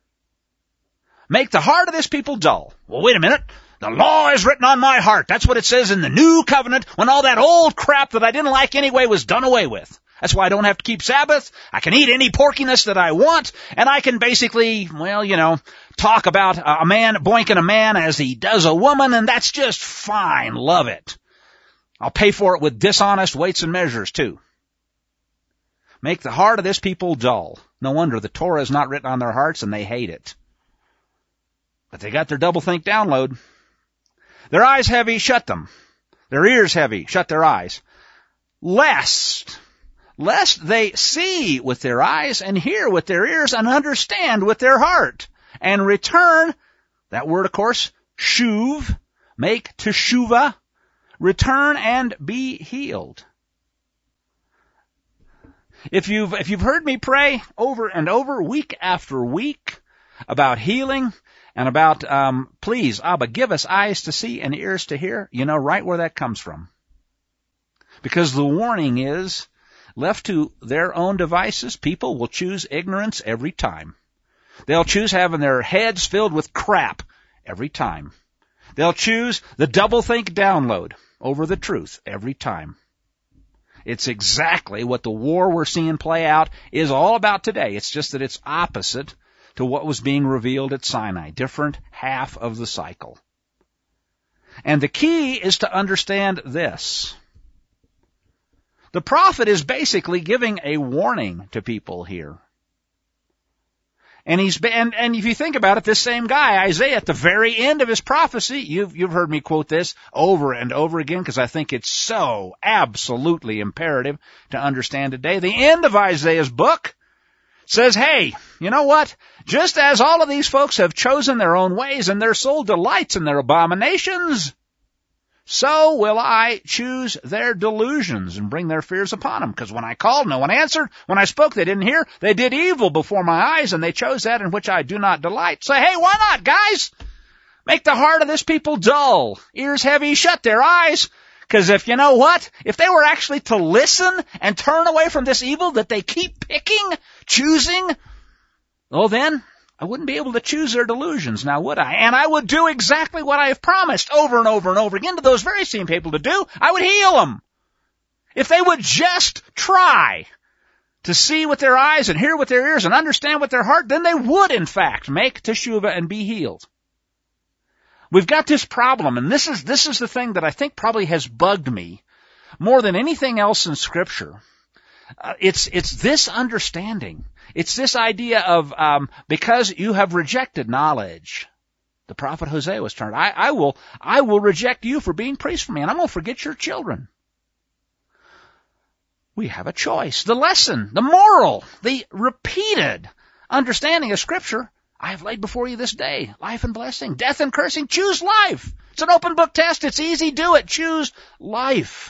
Make the heart of this people dull. Well, wait a minute. The law is written on my heart. That's what it says in the new covenant when all that old crap that I didn't like anyway was done away with. That's why I don't have to keep Sabbath. I can eat any porkiness that I want, and I can basically, well, you know, talk about a man boinking a man as he does a woman, and that's just fine. Love it. I'll pay for it with dishonest weights and measures, too. Make the heart of this people dull. No wonder the Torah is not written on their hearts, and they hate it. But they got their doublethink download. Their eyes heavy, shut them. Their ears heavy, shut their eyes. Lest... Lest they see with their eyes and hear with their ears and understand with their heart and return, that word of course, shuv, make teshuva, return and be healed. If you've, if you've heard me pray over and over, week after week, about healing and about, um, please, Abba, give us eyes to see and ears to hear, you know right where that comes from. Because the warning is, left to their own devices, people will choose ignorance every time. They'll choose having their heads filled with crap every time. They'll choose the doublethink download over the truth every time. It's exactly what the war we're seeing play out is all about today. It's just that it's opposite to what was being revealed at Sinai, different half of the cycle. And the key is to understand this. The prophet is basically giving a warning to people here. And he's and, and if you think about it, this same guy, Isaiah, at the very end of his prophecy, you've, you've heard me quote this over and over again because I think it's so absolutely imperative to understand today. The end of Isaiah's book says, hey, you know what? Just as all of these folks have chosen their own ways and their soul delights in their abominations, so will I choose their delusions and bring their fears upon them. Because when I called, no one answered. When I spoke, they didn't hear. They did evil before my eyes, and they chose that in which I do not delight. So, hey, why not, guys? Make the heart of this people dull, ears heavy, shut their eyes. Because if you know what? If they were actually to listen and turn away from this evil that they keep picking, choosing, well then, I wouldn't be able to choose their delusions now, would I? And I would do exactly what I have promised over and over and over again to those very same people to do. I would heal them. If they would just try to see with their eyes and hear with their ears and understand with their heart, then they would, in fact, make teshuvah and be healed. We've got this problem, and this is, this is the thing that I think probably has bugged me more than anything else in Scripture. Uh, it's, it's this understanding. It's this idea of, um, because you have rejected knowledge. The prophet Hosea was turned. I, I will, I will reject you for being priests for me, and I'm going to forget your children. We have a choice. The lesson, the moral, the repeated understanding of Scripture. I have laid before you this day, life and blessing, death and cursing. Choose life. It's an open book test. It's easy. Do it. Choose life.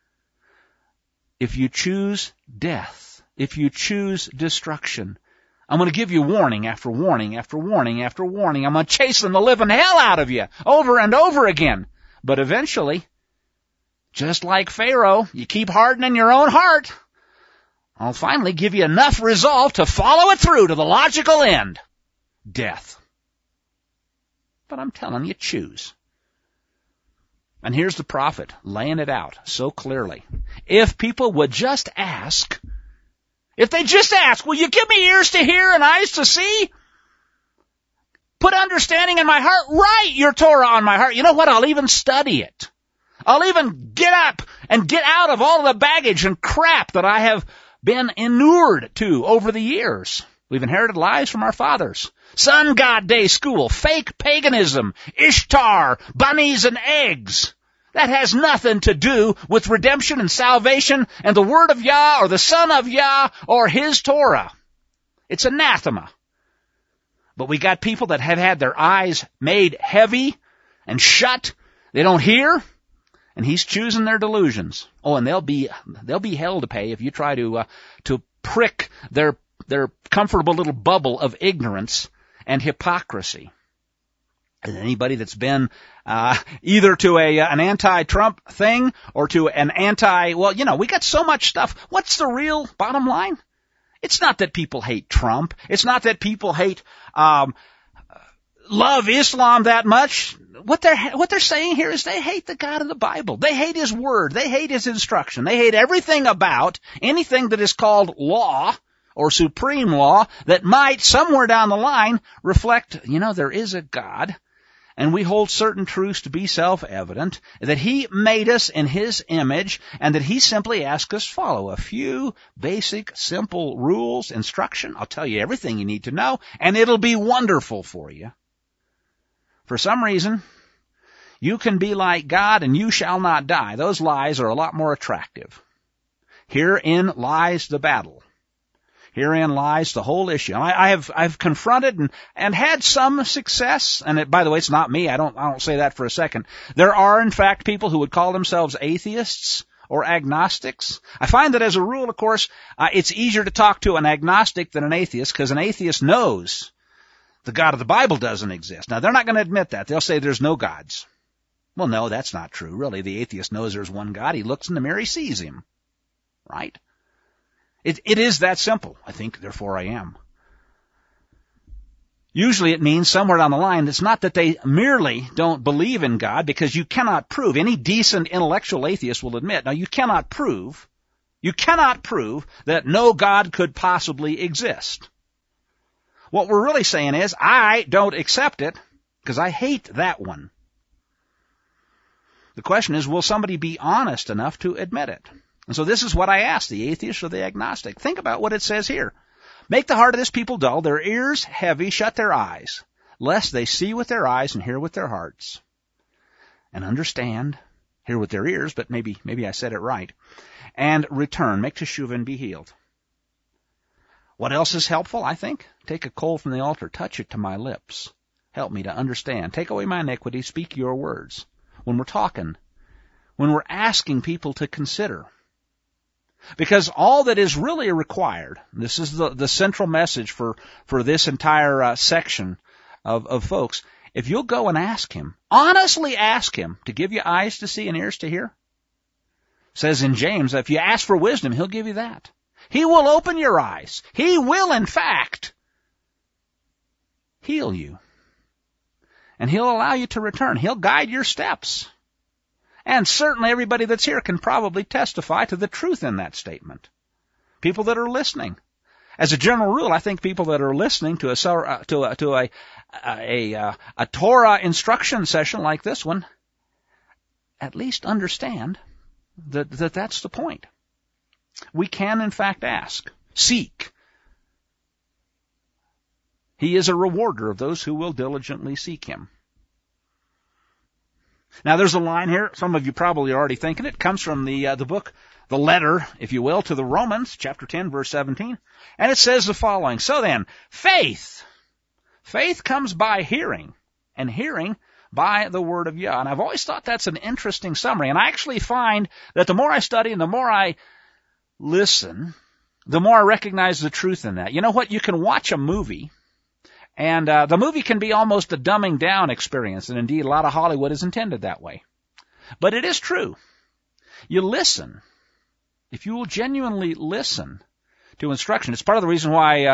If you choose death, if you choose destruction, I'm going to give you warning after warning after warning after warning. I'm going to chasten the living hell out of you over and over again. But eventually, just like Pharaoh, you keep hardening your own heart, I'll finally give you enough resolve to follow it through to the logical end. Death. But I'm telling you, choose. And here's the prophet laying it out so clearly. If people would just ask, if they just ask, will you give me ears to hear and eyes to see? Put understanding in my heart. Write your Torah on my heart. You know what? I'll even study it. I'll even get up and get out of all the baggage and crap that I have been inured to over the years. We've inherited lies from our fathers. Sun God Day school, fake paganism, Ishtar, bunnies and eggs. That has nothing to do with redemption and salvation and the word of Yah or the Son of Yah or His Torah. It's anathema. But we got people that have had their eyes made heavy and shut. They don't hear. And He's choosing their delusions. Oh, and they'll be they'll be hell to pay if you try to uh, to prick their their comfortable little bubble of ignorance and hypocrisy. And anybody that's been uh, either to a an anti-Trump thing or to an anti, well, you know, we got so much stuff. What's the real bottom line? It's not that people hate Trump. It's not that people hate um, love Islam that much. What they're what they're saying here is they hate the God of the Bible. They hate His word. They hate His instruction. They hate everything about anything that is called law or supreme law that might somewhere down the line reflect, you know, there is a God, and we hold certain truths to be self-evident, that He made us in His image, and that He simply asks us follow a few basic, simple rules, instruction. I'll tell you everything you need to know, and it'll be wonderful for you. For some reason, you can be like God and you shall not die. Those lies are a lot more attractive. Herein lies the battle. Herein lies the whole issue. I, I have I've confronted and, and had some success. And it, by the way, it's not me. I don't I don't say that for a second. There are, in fact, people who would call themselves atheists or agnostics. I find that as a rule, of course, uh, it's easier to talk to an agnostic than an atheist because an atheist knows the God of the Bible doesn't exist. Now, they're not going to admit that. They'll say there's no gods. Well, no, that's not true. Really, the atheist knows there's one God. He looks in the mirror, he sees Him. Right? It, it is that simple. I think, therefore I am. Usually it means somewhere down the line, it's not that they merely don't believe in God, because you cannot prove, any decent intellectual atheist will admit, now you cannot prove, you cannot prove that no God could possibly exist. What we're really saying is, I don't accept it, because I hate that one. The question is, will somebody be honest enough to admit it? And so this is what I ask, the atheist or the agnostic. Think about what it says here. Make the heart of this people dull, their ears heavy, shut their eyes, lest they see with their eyes and hear with their hearts. And understand, hear with their ears, but maybe maybe I said it right. And return, make teshuvah and be healed. What else is helpful, I think? Take a coal from the altar, touch it to my lips. Help me to understand. Take away my iniquity, speak your words. When we're talking, when we're asking people to consider. Because all that is really required, this is the, the central message for, for this entire uh, section of, of folks, if you'll go and ask Him, honestly ask Him to give you eyes to see and ears to hear. It says in James, if you ask for wisdom, He'll give you that. He will open your eyes. He will, in fact, heal you. And He'll allow you to return. He'll guide your steps. And certainly everybody that's here can probably testify to the truth in that statement. People that are listening. As a general rule, I think people that are listening to a to a to a a, a, a Torah instruction session like this one at least understand that, that that's the point. We can, in fact, ask, seek. He is a rewarder of those who will diligently seek Him. Now, there's a line here. Some of you probably are already thinking it. It comes from the uh, the book, the letter, if you will, to the Romans, chapter ten, verse seventeen. And it says the following. So then, faith. Faith comes by hearing, and hearing by the word of Yah. And I've always thought that's an interesting summary. And I actually find that the more I study and the more I listen, the more I recognize the truth in that. You know what? You can watch a movie, and uh, the movie can be almost a dumbing down experience, and indeed a lot of Hollywood is intended that way. But it is true. You listen. If you will genuinely listen to instruction, it's part of the reason why uh,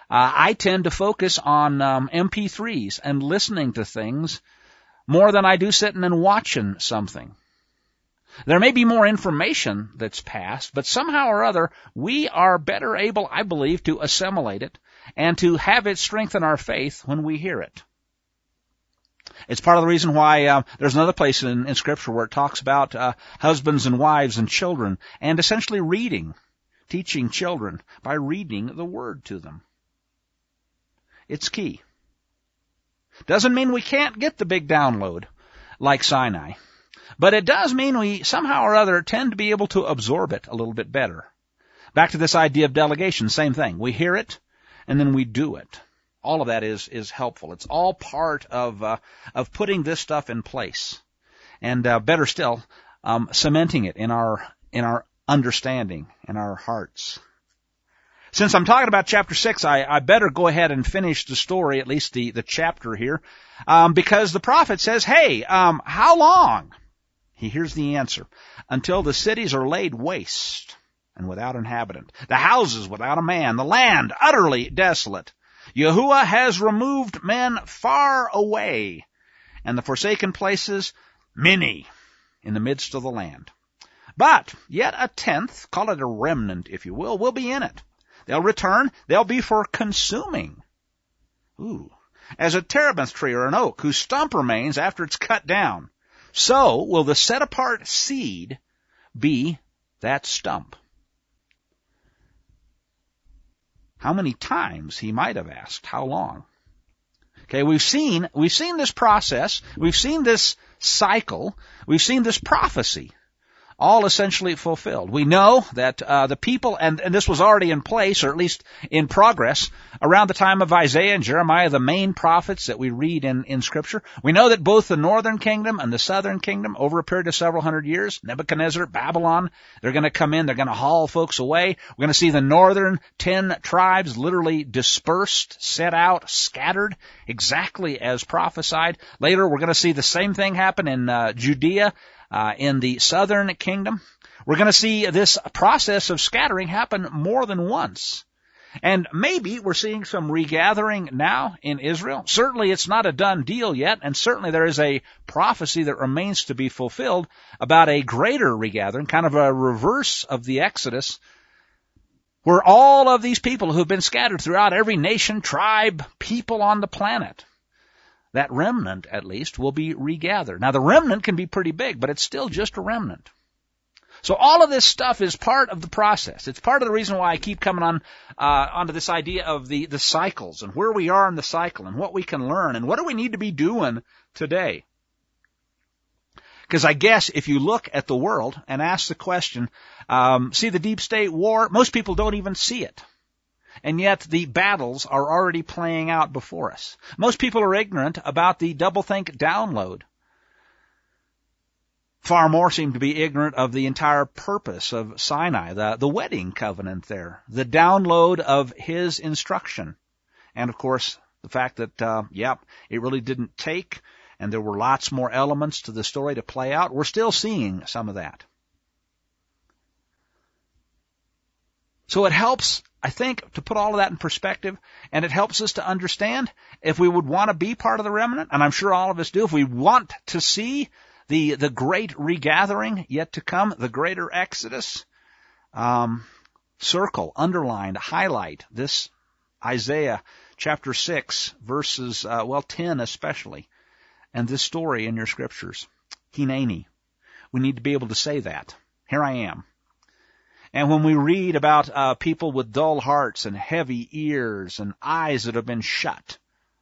Uh, I tend to focus on um, M P threes and listening to things more than I do sitting and watching something. There may be more information that's passed, but somehow or other, we are better able, I believe, to assimilate it and to have it strengthen our faith when we hear it. It's part of the reason why uh, there's another place in, in Scripture where it talks about uh, husbands and wives and children, and essentially reading, teaching children by reading the Word to them. It's key. Doesn't mean we can't get the big download like Sinai, but it does mean we somehow or other tend to be able to absorb it a little bit better. Back to this idea of delegation, same thing. We hear it, and then we do it. All of that is is helpful. It's all part of uh, of putting this stuff in place, and uh, better still, um, cementing it in our in our understanding, in our hearts. Since I'm talking about chapter six, I, I better go ahead and finish the story, at least the, the chapter here, um, because the prophet says, hey, um, how long? He hears the answer. Until the cities are laid waste and without inhabitant, the houses without a man, the land utterly desolate. Yahuwah has removed men far away, and the forsaken places many in the midst of the land. But yet a tenth, call it a remnant if you will, will be in it. They'll return. They'll be for consuming. Ooh. As a terebinth tree or an oak whose stump remains after it's cut down, so will the set-apart seed be that stump. How many times, he might have asked. How long? Okay, we've seen, we've seen this process. We've seen this cycle. We've seen this prophecy. All essentially fulfilled. We know that uh, the people, and, and this was already in place, or at least in progress, around the time of Isaiah and Jeremiah, the main prophets that we read in, in Scripture. We know that both the northern kingdom and the southern kingdom, over a period of several hundred years, Nebuchadnezzar, Babylon, they're going to come in, they're going to haul folks away. We're going to see the northern ten tribes literally dispersed, set out, scattered, exactly as prophesied. Later, we're going to see the same thing happen in uh, Judea, Uh, in the southern kingdom. We're going to see this process of scattering happen more than once. And maybe we're seeing some regathering now in Israel. Certainly it's not a done deal yet, and certainly there is a prophecy that remains to be fulfilled about a greater regathering, kind of a reverse of the Exodus, where all of these people who have been scattered throughout every nation, tribe, people on the planet, that remnant, at least, will be regathered. Now, the remnant can be pretty big, but it's still just a remnant. So all of this stuff is part of the process. It's part of the reason why I keep coming on uh, onto this idea of the, the cycles and where we are in the cycle and what we can learn and what do we need to be doing today. Because I guess if you look at the world and ask the question, um, see the deep state war, most people don't even see it. And yet the battles are already playing out before us. Most people are ignorant about the doublethink download. Far more seem to be ignorant of the entire purpose of Sinai, the, the wedding covenant there, the download of his instruction. And, of course, the fact that, uh, yeah, it really didn't take, and there were lots more elements to the story to play out. We're still seeing some of that. So it helps, I think, to put all of that in perspective, and it helps us to understand if we would want to be part of the remnant, and I'm sure all of us do, if we want to see the the great regathering yet to come, the greater exodus, um, circle, underline, highlight this Isaiah chapter six, verses, uh, well, ten especially, and this story in your scriptures. Hineni. We need to be able to say that. Here I am. And when we read about uh, people with dull hearts and heavy ears and eyes that have been shut,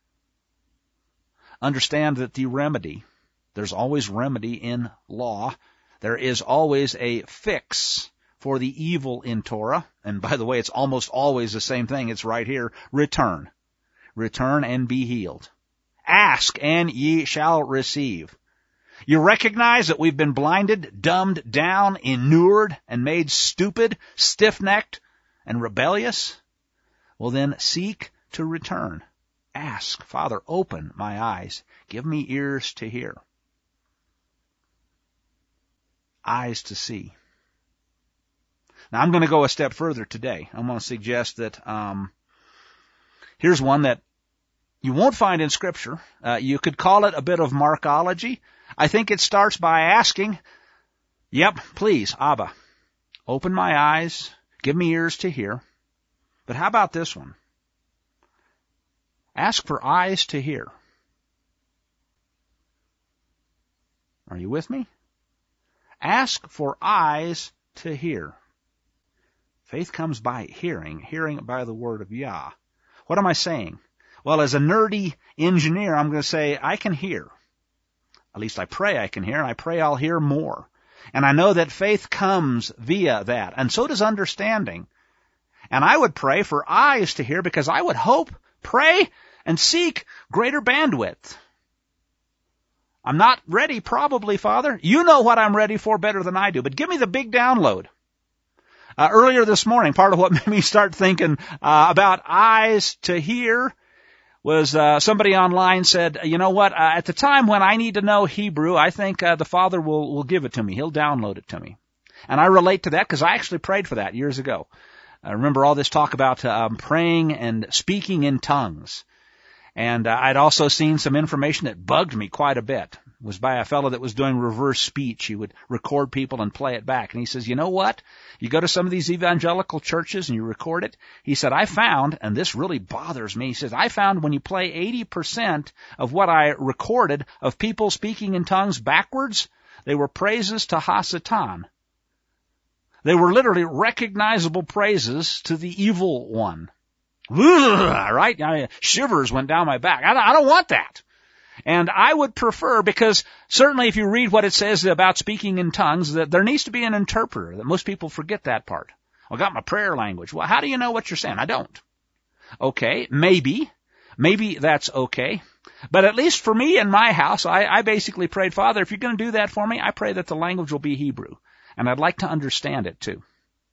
understand that the remedy, there's always remedy in law. There is always a fix for the evil in Torah. And by the way, it's almost always the same thing. It's right here. Return. Return and be healed. Ask and ye shall receive. You recognize that we've been blinded, dumbed down, inured, and made stupid, stiff-necked, and rebellious? Well then, seek to return. Ask, Father, open my eyes. Give me ears to hear. Eyes to see. Now, I'm going to go a step further today. I'm going to suggest that um, Here's one that you won't find in Scripture. Uh, you could call it a bit of Markology. I think it starts by asking, yep, please, Abba, open my eyes, give me ears to hear. But how about this one? Ask for eyes to hear. Are you with me? Ask for eyes to hear. Faith comes by hearing, hearing by the word of Yah. What am I saying? Well, as a nerdy engineer, I'm going to say I can hear. At least I pray I can hear, and I pray I'll hear more. And I know that faith comes via that, and so does understanding. And I would pray for eyes to hear because I would hope, pray, and seek greater bandwidth. I'm not ready, probably, Father. You know what I'm ready for better than I do, but give me the big download. Uh, earlier this morning, part of what made me start thinking uh, about eyes to hear was uh, somebody online said, you know what, uh, at the time when I need to know Hebrew, I think uh, the Father will, will give it to me. He'll download it to me. And I relate to that because I actually prayed for that years ago. I remember all this talk about um, praying and speaking in tongues. And uh, I'd also seen some information that bugged me quite a bit. It was by a fellow that was doing reverse speech. He would record people and play it back. And he says, you know what? You go to some of these evangelical churches and you record it. He said, I found, and this really bothers me, he says, I found when you play eighty percent of what I recorded of people speaking in tongues backwards, they were praises to Hasatan. They were literally recognizable praises to the evil one. Right? I mean, shivers went down my back. I don't, I don't want that. And I would prefer, because certainly if you read what it says about speaking in tongues, that there needs to be an interpreter, that most people forget that part. I got my prayer language. Well, how do you know what you're saying? I don't. Okay, maybe. Maybe that's okay. But at least for me in my house, I, I basically prayed, Father, if you're going to do that for me, I pray that the language will be Hebrew. And I'd like to understand it too.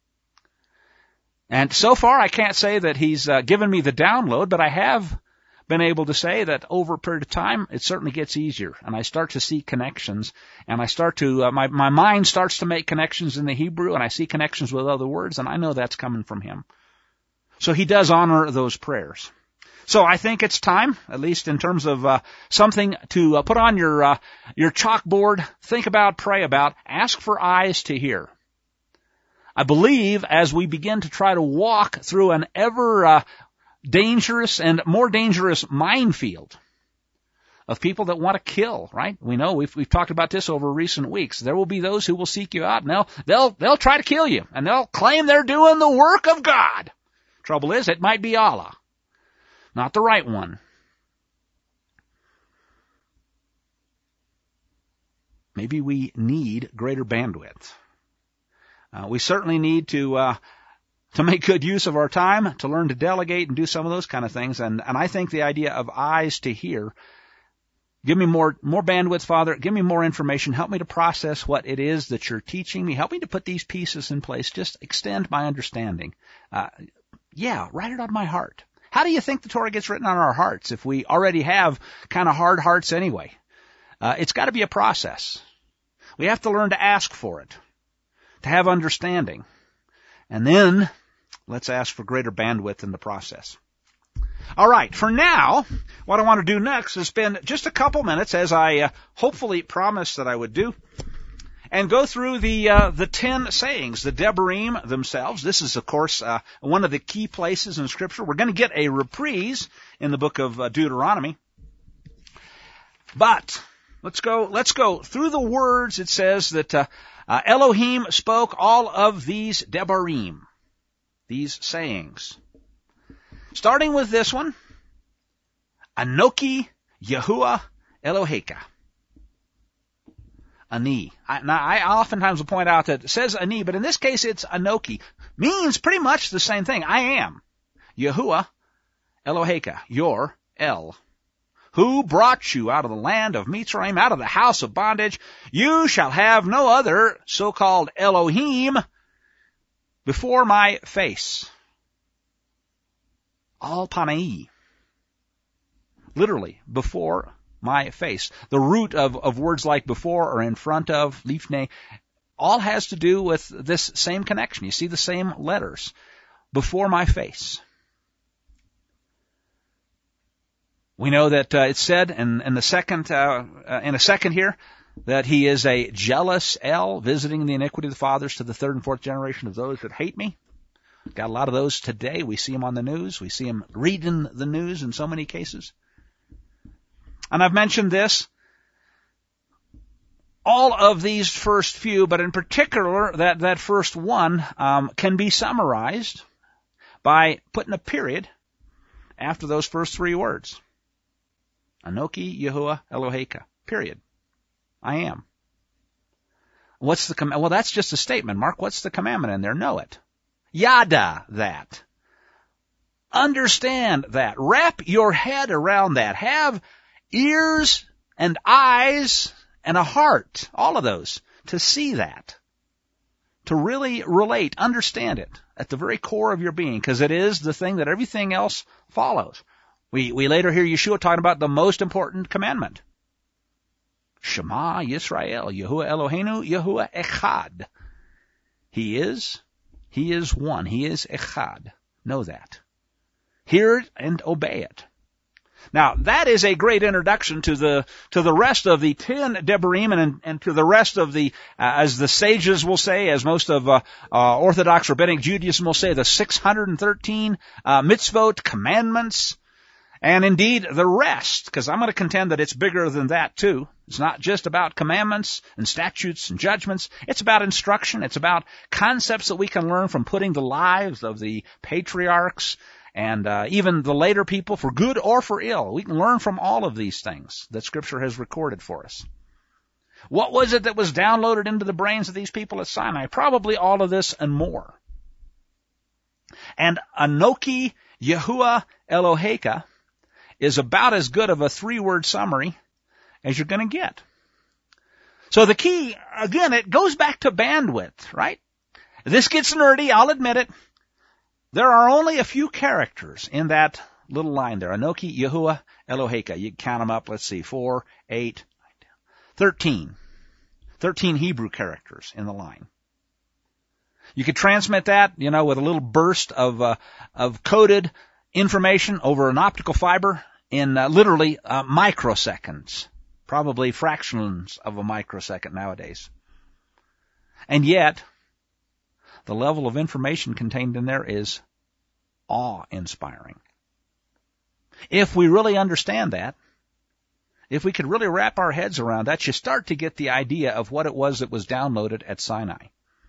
And so far, I can't say that he's uh, given me the download, but I have been able to say that over a period of time, it certainly gets easier. And I start to see connections, and I start to, uh, my, my mind starts to make connections in the Hebrew, and I see connections with other words, and I know that's coming from him. So he does honor those prayers. So I think it's time, at least in terms of uh, something to uh, put on your uh, your chalkboard, think about, pray about, ask for eyes to hear. I believe as we begin to try to walk through an ever uh, dangerous and more dangerous minefield of people that want to kill, right? We know we've we've talked about this over recent weeks. There will be those who will seek you out, and they'll they'll they'll try to kill you, and they'll claim they're doing the work of God. Trouble is, it might be Allah, not the right one. Maybe we need greater bandwidth. Uh, we certainly need to uh, to make good use of our time, to learn to delegate and do some of those kind of things. And, and I think the idea of eyes to hear, give me more more bandwidth, Father. Give me more information. Help me to process what it is that you're teaching me. Help me to put these pieces in place. Just extend my understanding. Uh, yeah, write it on my heart. How do you think the Torah gets written on our hearts if we already have kind of hard hearts anyway? Uh, it's got to be a process. We have to learn to ask for it, to have understanding. And then let's ask for greater bandwidth in the process. All right, for now, what I want to do next is spend just a couple minutes, as I uh, hopefully promised that I would do, and go through the uh, the ten sayings, the Devarim themselves. This is, of course, uh, one of the key places in Scripture. We're going to get a reprise in the book of uh, Deuteronomy. But let's go let's go through the words. It says that uh, uh, Elohim spoke all of these Devarim, these sayings. Starting with this one, Anoki Yahuwah Eloheka. Ani. I, now, I oftentimes will point out that it says Ani, but in this case it's Anoki. Means pretty much the same thing. I am. Yahuwah Eloheka. Your El. Who brought you out of the land of Mitzrayim, out of the house of bondage. You shall have no other so-called Elohim before my face. Al Panai. Literally, before my face. The root of, of words like before or in front of, lifnei, all has to do with this same connection. You see the same letters. Before my face. We know that uh, it's said in, in the second, uh, uh, in a second here, that he is a jealous El, visiting the iniquity of the fathers to the third and fourth generation of those that hate me. Got a lot of those today. We see them on the news. We see them reading the news in so many cases. And I've mentioned this. All of these first few, but in particular that, that first one, um, can be summarized by putting a period after those first three words. Anochi Yahuwah Eloheka. Period. I am. What's the com- well? That's just a statement, Mark. What's the commandment in there? Know it. Yada that. Understand that. Wrap your head around that. Have ears and eyes and a heart, all of those, to see that. To really relate, understand it at the very core of your being, because it is the thing that everything else follows. We, we later hear Yeshua talking about the most important commandment. Shema Yisrael, Yahuwah Eloheinu, Yahuwah Echad. He is, He is one. He is Echad. Know that. Hear it and obey it. Now, that is a great introduction to the, to the rest of the ten Devarim and, and to the rest of the, uh, as the sages will say, as most of, uh, uh, Orthodox Rabbinic Judaism will say, the six hundred thirteen, uh, mitzvot, commandments, and indeed the rest, because I'm going to contend that it's bigger than that too. It's not just about commandments and statutes and judgments. It's about instruction. It's about concepts that we can learn from putting the lives of the patriarchs and uh, even the later people, for good or for ill. We can learn from all of these things that Scripture has recorded for us. What was it that was downloaded into the brains of these people at Sinai? Probably all of this and more. And Anochi Yahuwah Eloheka is about as good of a three-word summary as you're going to get. So the key, again, it goes back to bandwidth, right? This gets nerdy, I'll admit it. There are only a few characters in that little line there. Anochi Yahuwah Eloheka. You can count them up, let's see, four, eight, thirteen. Thirteen Hebrew characters in the line. You could transmit that, you know, with a little burst of, uh, of coded information over an optical fiber in uh, literally uh, microseconds. Probably fractions of a microsecond nowadays. And yet, the level of information contained in there is awe-inspiring. If we really understand that, if we could really wrap our heads around that, you start to get the idea of what it was that was downloaded at Sinai.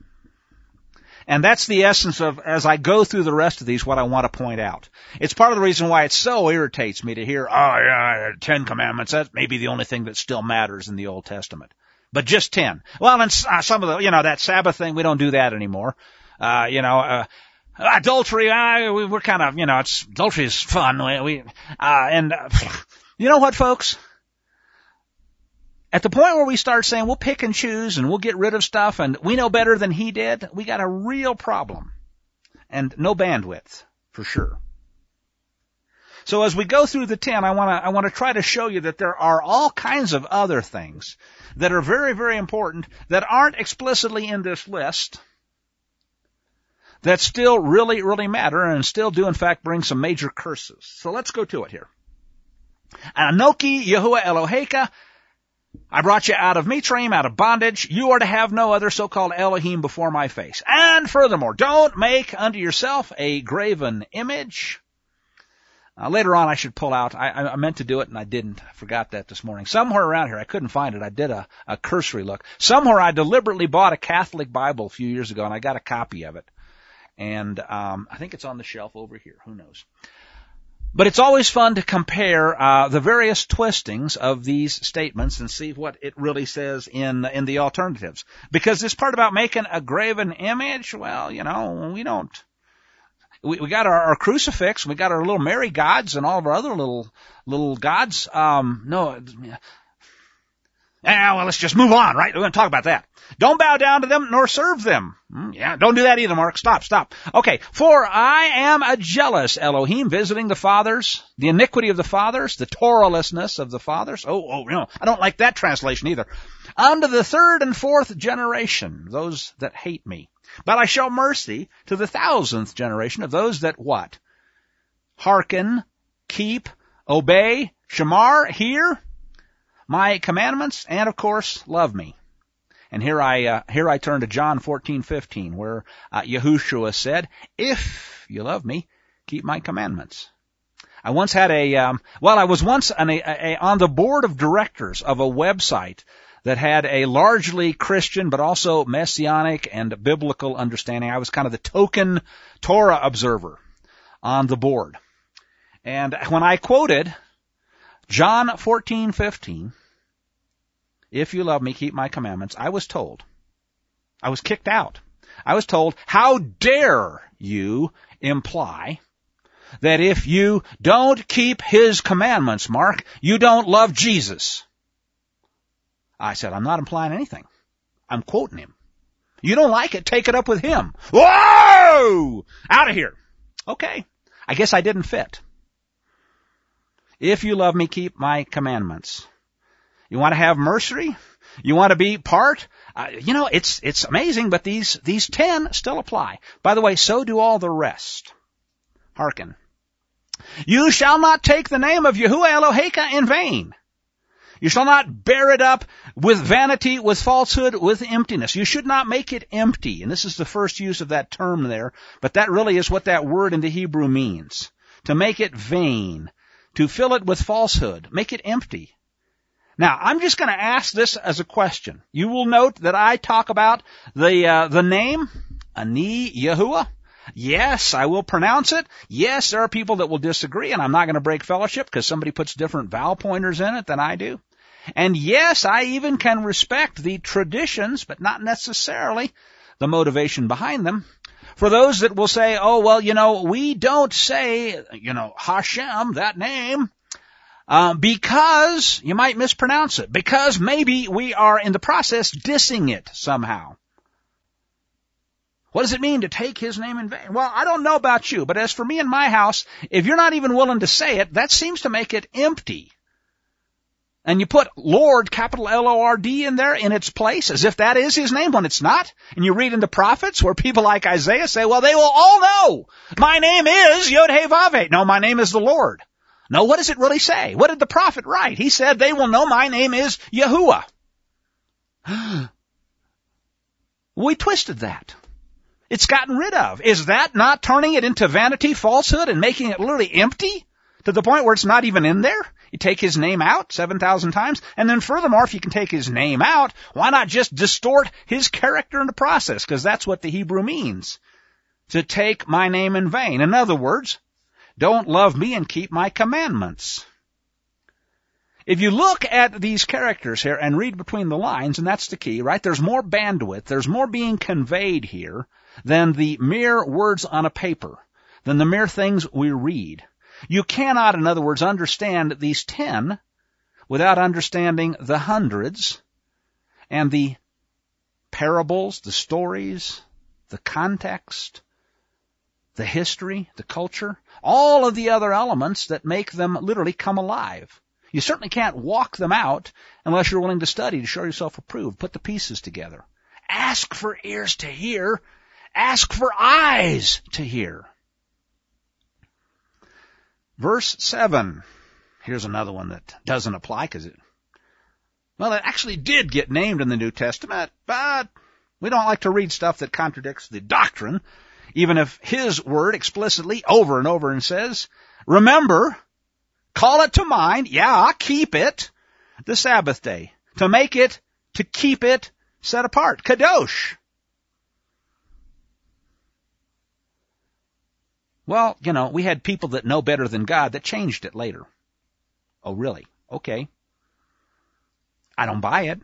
And that's the essence of, as I go through the rest of these, what I want to point out. It's part of the reason why it so irritates me to hear, oh, yeah, Ten Commandments, that's maybe the only thing that still matters in the Old Testament. But just ten. Well, and uh, some of the, you know, that Sabbath thing, we don't do that anymore. Uh, you know, uh, adultery, uh, we, we're kind of, you know, it's, adultery is fun. We, we uh, and, uh, you know what, folks? At the point where we start saying we'll pick and choose and we'll get rid of stuff and we know better than he did, we got a real problem. And no bandwidth, for sure. So as we go through the ten, I want to I want to try to show you that there are all kinds of other things that are very, very important that aren't explicitly in this list that still really, really matter and still do, in fact, bring some major curses. So let's go to it here. Anochi Yahuwah Eloheka, I brought you out of Mitzrayim, out of bondage. You are to have no other so-called Elohim before my face. And furthermore, don't make unto yourself a graven image. Uh, later on, I should pull out. I, I meant to do it, and I didn't. I forgot that this morning. Somewhere around here, I couldn't find it. I did a, a cursory look. Somewhere I deliberately bought a Catholic Bible a few years ago, and I got a copy of it. And um, I think it's on the shelf over here. Who knows? But it's always fun to compare uh, the various twistings of these statements and see what it really says in in the alternatives. Because this part about making a graven image, well, you know, we don't. We, we got our, our crucifix, we got our little Mary gods, and all of our other little little gods. Um, no, ah, well, let's just move on, right? We're going to talk about that. Don't bow down to them nor serve them. Mm, yeah, don't do that either, Mark. Stop, stop. Okay, for I am a jealous Elohim, visiting the fathers, the iniquity of the fathers, the Torahlessness of the fathers. Oh, oh, you know, I don't like that translation either. Unto the third and fourth generation, those that hate me. But I show mercy to the thousandth generation of those that what? Hearken, keep, obey, Shamar, hear my commandments, and of course, love me. And here I, uh, here I turn to John fourteen fifteen, where uh, Yahushua said, if you love me, keep my commandments. I once had a, um, well, I was once on, a, a, on the board of directors of a website that had a largely Christian but also messianic and biblical understanding. I was kind of the token Torah observer on the board. And when I quoted John fourteen fifteen, if you love me, keep my commandments, I was told, I was kicked out. I was told, how dare you imply that if you don't keep his commandments, Mark, you don't love Jesus? I said, I'm not implying anything. I'm quoting him. You don't like it, take it up with him. Whoa! Out of here. Okay. I guess I didn't fit. If you love me, keep my commandments. You want to have mercy? You want to be part? Uh, you know, it's it's amazing, but these these ten still apply. By the way, so do all the rest. Hearken. You shall not take the name of Yahuwah Eloheka in vain. You shall not bear it up with vanity, with falsehood, with emptiness. You should not make it empty. And this is the first use of that term there, but that really is what that word in the Hebrew means. To make it vain. To fill it with falsehood. Make it empty. Now, I'm just going to ask this as a question. You will note that I talk about the uh, the name, Ani Yahuwah. Yes, I will pronounce it. Yes, there are people that will disagree, and I'm not going to break fellowship because somebody puts different vowel pointers in it than I do. And yes, I even can respect the traditions, but not necessarily the motivation behind them. For those that will say, oh, well, you know, we don't say, you know, Hashem, that name, Uh, because you might mispronounce it, because maybe we are in the process dissing it somehow. What does it mean to take his name in vain? Well, I don't know about you, but as for me and my house, if you're not even willing to say it, that seems to make it empty. And you put Lord, capital L O R D in there in its place, as if that is his name when it's not. And you read in the prophets where people like Isaiah say, well, they will all know my name is Yod-Heh-Vav-Heh. No, my name is the Lord. No, what does it really say? What did the prophet write? He said, they will know my name is Yahuwah. We twisted that. It's gotten rid of. Is that not turning it into vanity, falsehood, and making it literally empty to the point where it's not even in there? You take his name out seven thousand times, and then furthermore, if you can take his name out, why not just distort his character in the process? Because that's what the Hebrew means, to take my name in vain. In other words, don't love me and keep my commandments. If you look at these characters here and read between the lines, and that's the key, right? There's more bandwidth, there's more being conveyed here than the mere words on a paper, than the mere things we read. You cannot, in other words, understand these ten without understanding the hundreds and the parables, the stories, the context, the history, the culture, all of the other elements that make them literally come alive. You certainly can't walk them out unless you're willing to study to show yourself approved. Put the pieces together. Ask for ears to hear. Ask for eyes to hear. Verse seven. Here's another one that doesn't apply because it, well, it actually did get named in the New Testament, but we don't like to read stuff that contradicts the doctrine, even if his word explicitly over and over and says, remember, call it to mind, yeah, keep it, the Sabbath day, to make it, to keep it set apart, kadosh. Well, you know, we had people that know better than God that changed it later. Oh, really? Okay. I don't buy it.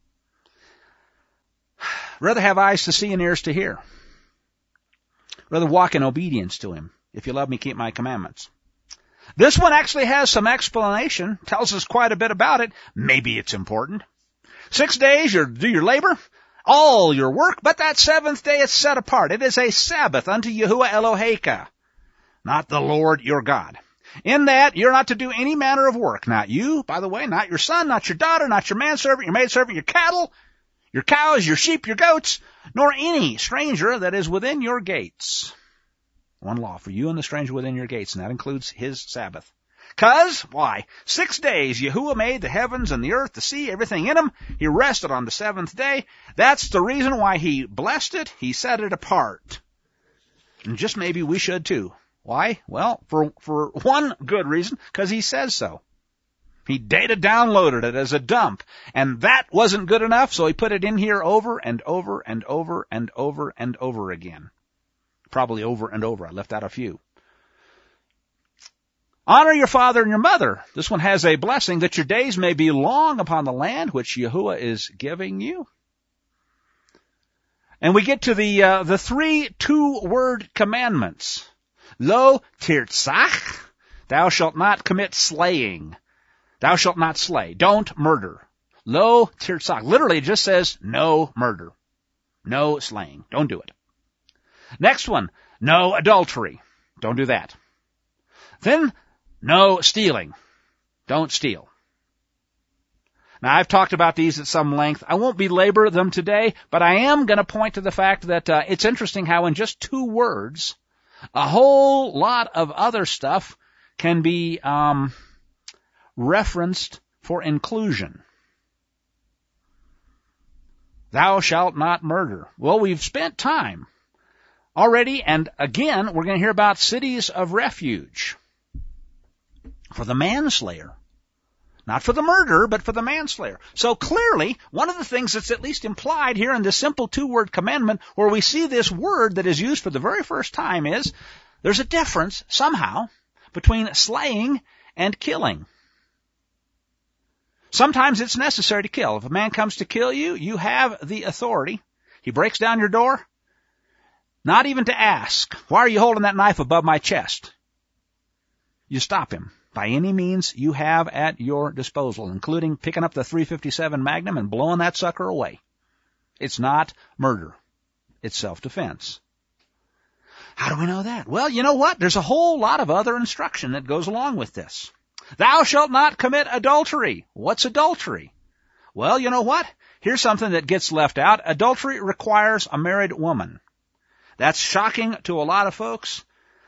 Rather have eyes to see and ears to hear. Rather walk in obedience to him. If you love me, keep my commandments. This one actually has some explanation, tells us quite a bit about it. Maybe it's important. Six days you do your labor, all your work, but that seventh day is set apart. It is a Sabbath unto Yahuwah Eloheka, not the Lord your God. In that, you're not to do any manner of work. Not you, by the way, not your son, not your daughter, not your manservant, your maidservant, your cattle, your cows, your sheep, your goats, nor any stranger that is within your gates. One law for you and the stranger within your gates, and that includes his Sabbath. Cause, why? Six days Yahuwah made the heavens and the earth, the sea, everything in them. He rested on the seventh day. That's the reason why he blessed it. He set it apart. And just maybe we should too. Why? Well, for, for one good reason, because he says so. He data downloaded it as a dump, and that wasn't good enough, so he put it in here over and over and over and over and over again. Probably over and over. I left out a few. Honor your father and your mother. This one has a blessing that your days may be long upon the land which Yahuwah is giving you. And we get to the uh, the three two-word commandments. Lo tirtzach, thou shalt not commit slaying. Thou shalt not slay. Don't murder. Lo tirtzach. Literally it just says no murder. No slaying. Don't do it. Next one, no adultery. Don't do that. Then, no stealing. Don't steal. Now, I've talked about these at some length. I won't belabor them today, but I am going to point to the fact that uh, it's interesting how in just two words, a whole lot of other stuff can be um, referenced for inclusion. Thou shalt not murder. Well, we've spent time already, and again, we're going to hear about cities of refuge for the manslayer. Not for the murderer, but for the manslayer. So clearly, one of the things that's at least implied here in this simple two-word commandment, where we see this word that is used for the very first time, is there's a difference, somehow, between slaying and killing. Sometimes it's necessary to kill. If a man comes to kill you, you have the authority. He breaks down your door, not even to ask, why are you holding that knife above my chest? You stop him by any means you have at your disposal, including picking up the three fifty-seven Magnum and blowing that sucker away. It's not murder. It's self-defense. How do we know that? Well, you know what? There's a whole lot of other instruction that goes along with this. Thou shalt not commit adultery. What's adultery? Well, you know what? Here's something that gets left out. Adultery requires a married woman. That's shocking to a lot of folks.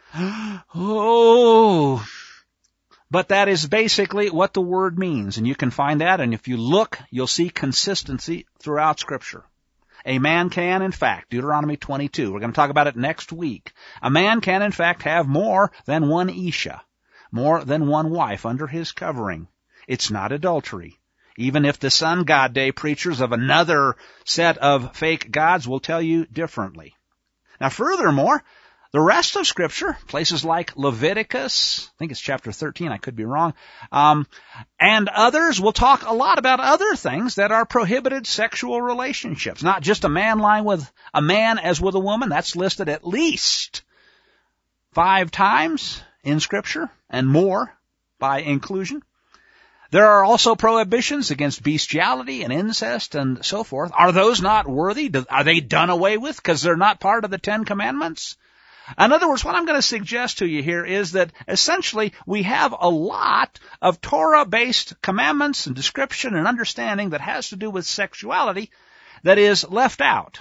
Oh, but that is basically what the word means, and you can find that, and if you look, you'll see consistency throughout Scripture. A man can, in fact, Deuteronomy twenty-two, we're going to talk about it next week, a man can, in fact, have more than one Isha, more than one wife under his covering. It's not adultery. Even if the Sun God Day preachers of another set of fake gods will tell you differently. Now, furthermore, the rest of Scripture, places like Leviticus, I think it's chapter thirteen, I could be wrong, um, and others will talk a lot about other things that are prohibited sexual relationships. Not just a man lying with a man as with a woman. That's listed at least five times in Scripture, and more by inclusion. There are also prohibitions against bestiality and incest and so forth. Are those not worthy? Are they done away with because they're not part of the Ten Commandments? In other words, what I'm going to suggest to you here is that essentially we have a lot of Torah-based commandments and description and understanding that has to do with sexuality that is left out.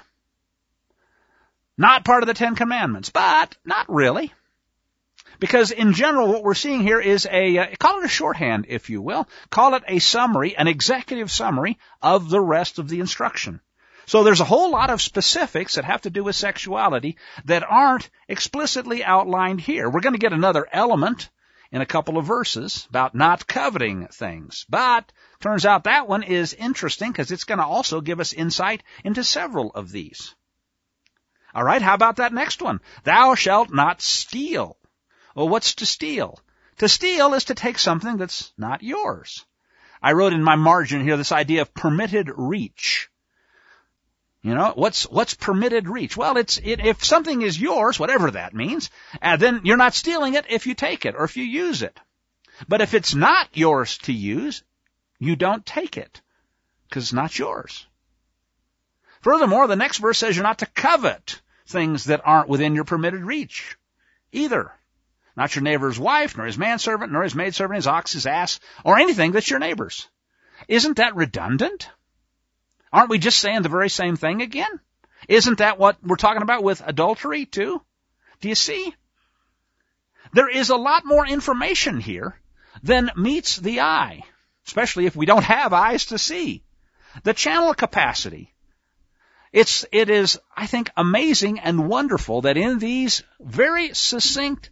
Not part of the Ten Commandments, but not really. Because in general, what we're seeing here is a, uh, call it a shorthand, if you will. Call it a summary, an executive summary of the rest of the instruction. So there's a whole lot of specifics that have to do with sexuality that aren't explicitly outlined here. We're going to get another element in a couple of verses about not coveting things. But turns out that one is interesting because it's going to also give us insight into several of these. All right, how about that next one? Thou shalt not steal. Well, what's to steal? To steal is to take something that's not yours. I wrote in my margin here this idea of permitted reach. You know, what's what's permitted reach? Well, it's it, if something is yours, whatever that means, and then you're not stealing it if you take it or if you use it. But if it's not yours to use, you don't take it because it's not yours. Furthermore, the next verse says you're not to covet things that aren't within your permitted reach either. Not your neighbor's wife, nor his manservant, nor his maidservant, his ox, his ass, or anything that's your neighbor's. Isn't that redundant? Aren't we just saying the very same thing again? Isn't that what we're talking about with adultery too? Do you see? There is a lot more information here than meets the eye, especially if we don't have eyes to see. The channel capacity. It's, it is, I think, amazing and wonderful that in these very succinct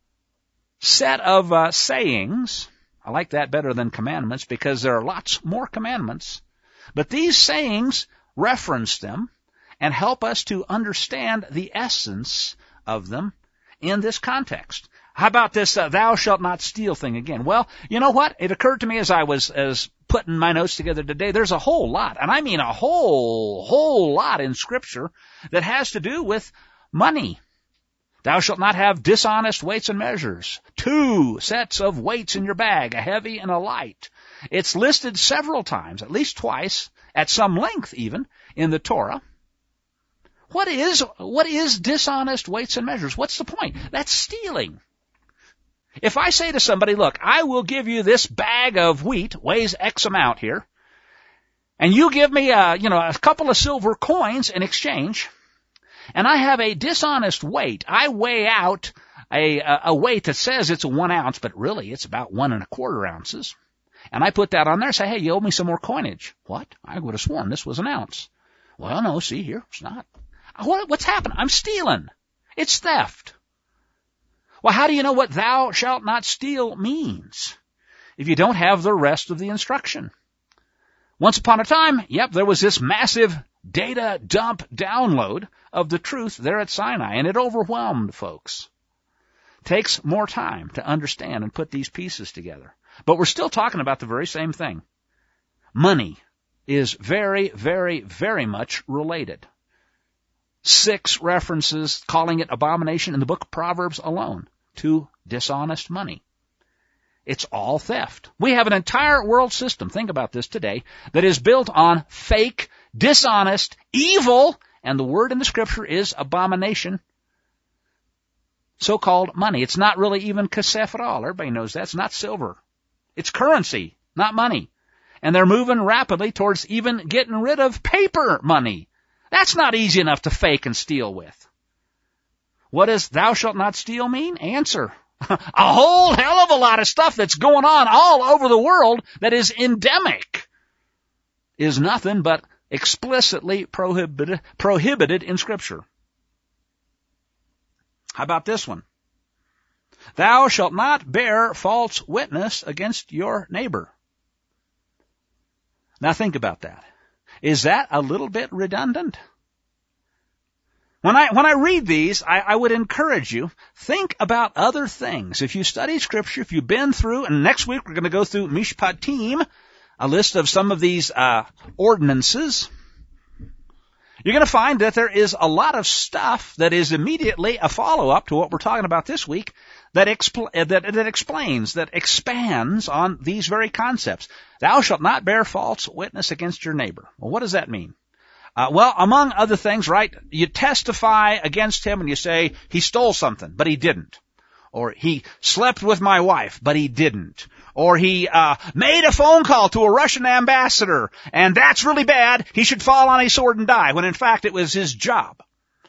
set of uh, sayings, I like that better than commandments because there are lots more commandments, but these sayings reference them and help us to understand the essence of them in this context. How about this uh, thou shalt not steal thing again? Well, you know what? It occurred to me as I was as putting my notes together today, there's a whole lot, and I mean a whole, whole lot in Scripture that has to do with money. Thou shalt not have dishonest weights and measures. Two sets of weights in your bag, a heavy and a light. It's listed several times, at least twice, at some length even, in the Torah. What is, what is dishonest weights and measures? What's the point? That's stealing. If I say to somebody, look, I will give you this bag of wheat, weighs X amount here, and you give me a, you know, a couple of silver coins in exchange, and I have a dishonest weight. I weigh out a, a weight that says it's a one ounce, but really it's about one and a quarter ounces. And I put that on there and say, hey, you owe me some more coinage. What? I would have sworn this was an ounce. Well, no, see here, it's not. What, what's happened? I'm stealing. It's theft. Well, how do you know what thou shalt not steal means if you don't have the rest of the instruction? Once upon a time, yep, there was this massive data dump download of the truth there at Sinai, and it overwhelmed folks. Takes more time to understand and put these pieces together. But we're still talking about the very same thing. Money is very, very, very much related. Six references calling it abomination in the book of Proverbs alone to dishonest money. It's all theft. We have an entire world system, think about this today, that is built on fake, dishonest, evil, and the word in the Scripture is abomination, so-called money. It's not really even kasef at all. Everybody knows that. It's not silver. It's currency, not money. And they're moving rapidly towards even getting rid of paper money. That's not easy enough to fake and steal with. What does thou shalt not steal mean? Answer. A whole hell of a lot of stuff that's going on all over the world that is endemic is nothing but explicitly prohibited, prohibited in Scripture. How about this one? Thou shalt not bear false witness against your neighbor. Now think about that. Is that a little bit redundant? When I, when I read these, I, I would encourage you, think about other things. If you study Scripture, if you've been through, and next week we're going to go through Mishpatim, a list of some of these uh, ordinances, you're going to find that there is a lot of stuff that is immediately a follow-up to what we're talking about this week that, expl- that, that explains, that expands on these very concepts. Thou shalt not bear false witness against your neighbor. Well, what does that mean? Uh, well, among other things, right, you testify against him and you say, he stole something, but he didn't. Or he slept with my wife, but he didn't. Or he uh made a phone call to a Russian ambassador, and that's really bad. He should fall on a sword and die, when in fact it was his job.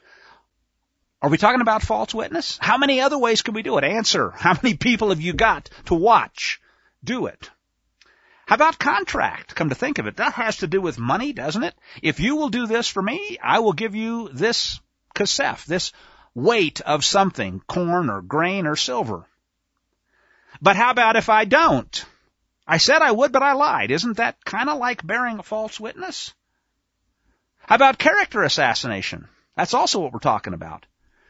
Are we talking about false witness? How many other ways can we do it? Answer. How many people have you got to watch do it? How about contract? Come to think of it, that has to do with money, doesn't it? If you will do this for me, I will give you this kasef, this weight of something, corn or grain or silver. But how about if I don't? I said I would, but I lied. Isn't that kind of like bearing a false witness? How about character assassination? That's also what we're talking about.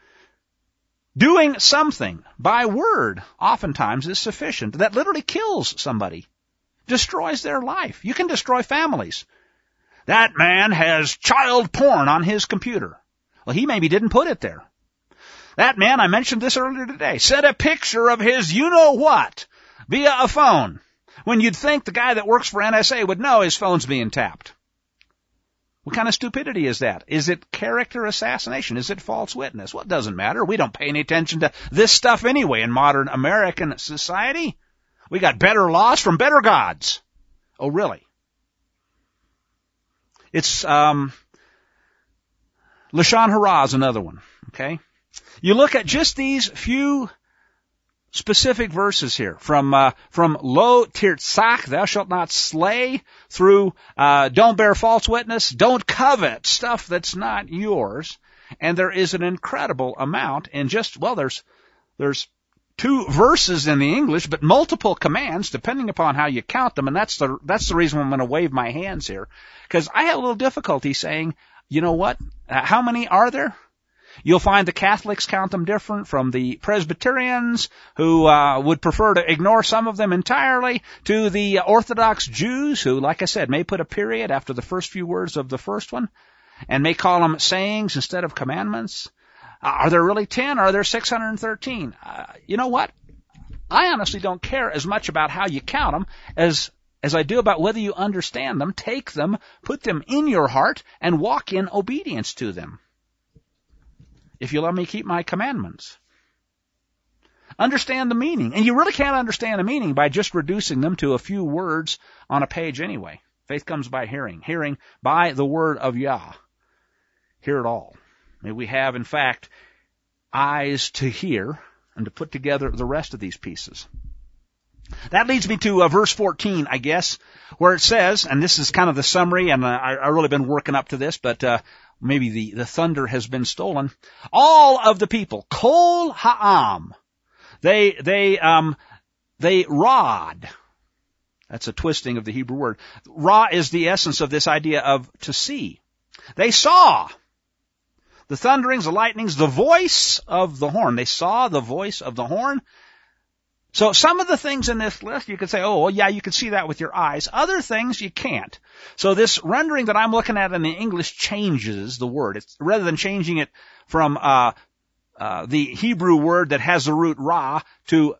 Doing something by word oftentimes is sufficient. That literally kills somebody, destroys their life. You can destroy families. That man has child porn on his computer. Well, he maybe didn't put it there. That man, I mentioned this earlier today, sent a picture of his you-know-what via a phone, when you'd think the guy that works for N S A would know his phone's being tapped. What kind of stupidity is that? Is it character assassination? Is it false witness? Well, it doesn't matter. We don't pay any attention to this stuff anyway in modern American society. We got better laws from better gods. Oh, really? It's, um, Lashon Hara is another one, okay? You look at just these few specific verses here from uh, from lo tirtzach, thou shalt not slay, through uh, don't bear false witness, don't covet stuff that's not yours. And there is an incredible amount in just, well, there's there's two verses in the English, but multiple commands depending upon how you count them. And that's the that's the reason I'm going to wave my hands here, because I have a little difficulty saying, you know what, uh, how many are there? You'll find the Catholics count them different from the Presbyterians, who uh, would prefer to ignore some of them entirely, to the Orthodox Jews, who, like I said, may put a period after the first few words of the first one, and may call them sayings instead of commandments. Uh, are there really ten, or are there six hundred thirteen? Uh, you know what? I honestly don't care as much about how you count them as as I do about whether you understand them, take them, put them in your heart, and walk in obedience to them. If you let me keep my commandments. Understand the meaning. And you really can't understand the meaning by just reducing them to a few words on a page anyway. Faith comes by hearing. Hearing by the word of Yah. Hear it all. May we have, in fact, eyes to hear and to put together the rest of these pieces. That leads me to uh, verse fourteen, I guess, where it says, and this is kind of the summary, and uh, I, I've really been working up to this, but uh, maybe the, the thunder has been stolen. All of the people, kol ha'am, they, they, um, they rod. That's a twisting of the Hebrew word. Ra is the essence of this idea of to see. They saw the thunderings, the lightnings, the voice of the horn. They saw the voice of the horn. So some of the things in this list, you could say, oh, well, yeah, you can see that with your eyes. Other things you can't. So this rendering that I'm looking at in the English changes the word. It's, rather than changing it from uh, uh, the Hebrew word that has the root ra to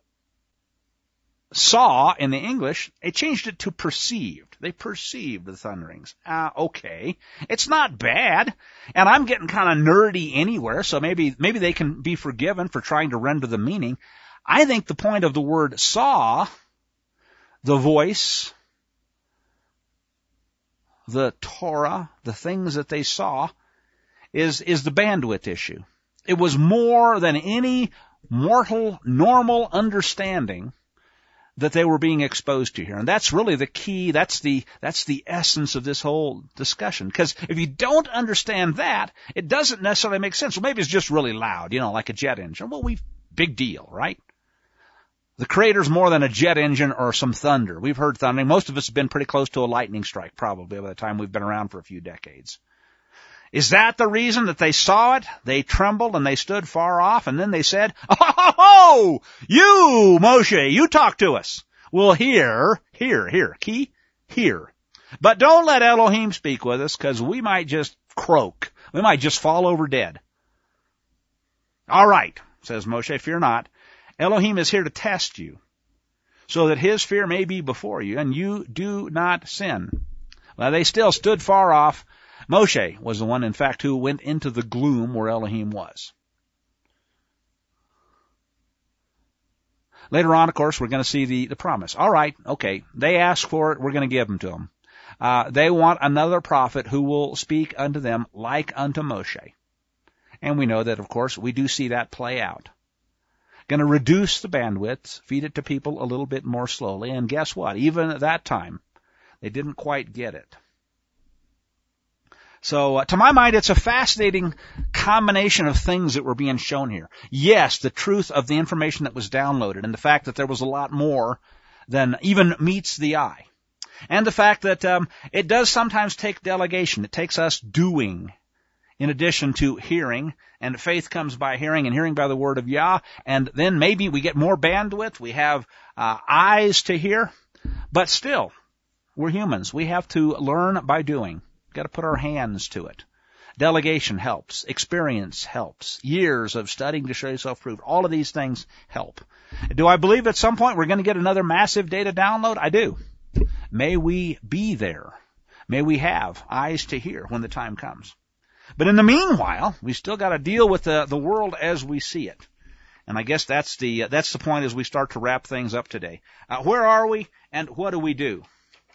saw in the English, it changed it to perceived. They perceived the thunderings. Ah, uh, okay. It's not bad. And I'm getting kind of nerdy anywhere, so maybe maybe they can be forgiven for trying to render the meaning. I think the point of the word saw, the voice, the Torah, the things that they saw, is, is the bandwidth issue. It was more than any mortal, normal understanding that they were being exposed to here. And that's really the key, that's the, that's the essence of this whole discussion. Because if you don't understand that, it doesn't necessarily make sense. Well, maybe it's just really loud, you know, like a jet engine. Well, we, big deal, right? The Creator's more than a jet engine or some thunder. We've heard thundering. Most of us have been pretty close to a lightning strike, probably, by the time we've been around for a few decades. Is that the reason that they saw it? They trembled and they stood far off, and then they said, oh, ho, ho, you, Moshe, you talk to us. We'll hear, hear, hear, key, hear. But don't let Elohim speak with us, because we might just croak. We might just fall over dead. All right, says Moshe, fear not. Elohim is here to test you, so that his fear may be before you, and you do not sin. Well, they still stood far off. Moshe was the one, in fact, who went into the gloom where Elohim was. Later on, of course, we're going to see the, the promise. All right, okay, they ask for it, we're going to give them to them. Uh, they want another prophet who will speak unto them like unto Moshe. And we know that, of course, we do see that play out. Going to reduce the bandwidth, feed it to people a little bit more slowly, and guess what? Even at that time, they didn't quite get it. So, uh, to my mind, it's a fascinating combination of things that were being shown here. Yes, the truth of the information that was downloaded, and the fact that there was a lot more than even meets the eye. And the fact that um, it does sometimes take delegation. It takes us doing in addition to hearing, and faith comes by hearing, and hearing by the word of Yah, and then maybe we get more bandwidth, we have uh, eyes to hear, but still, we're humans. We have to learn by doing. We've got to put our hands to it. Delegation helps. Experience helps. Years of studying to show yourself approved. All of these things help. Do I believe at some point we're going to get another massive data download? I do. May we be there. May we have eyes to hear when the time comes. But in the meanwhile, we still got to deal with the, the world as we see it. And I guess that's the, uh, that's the point as we start to wrap things up today. Uh, where are we and what do we do?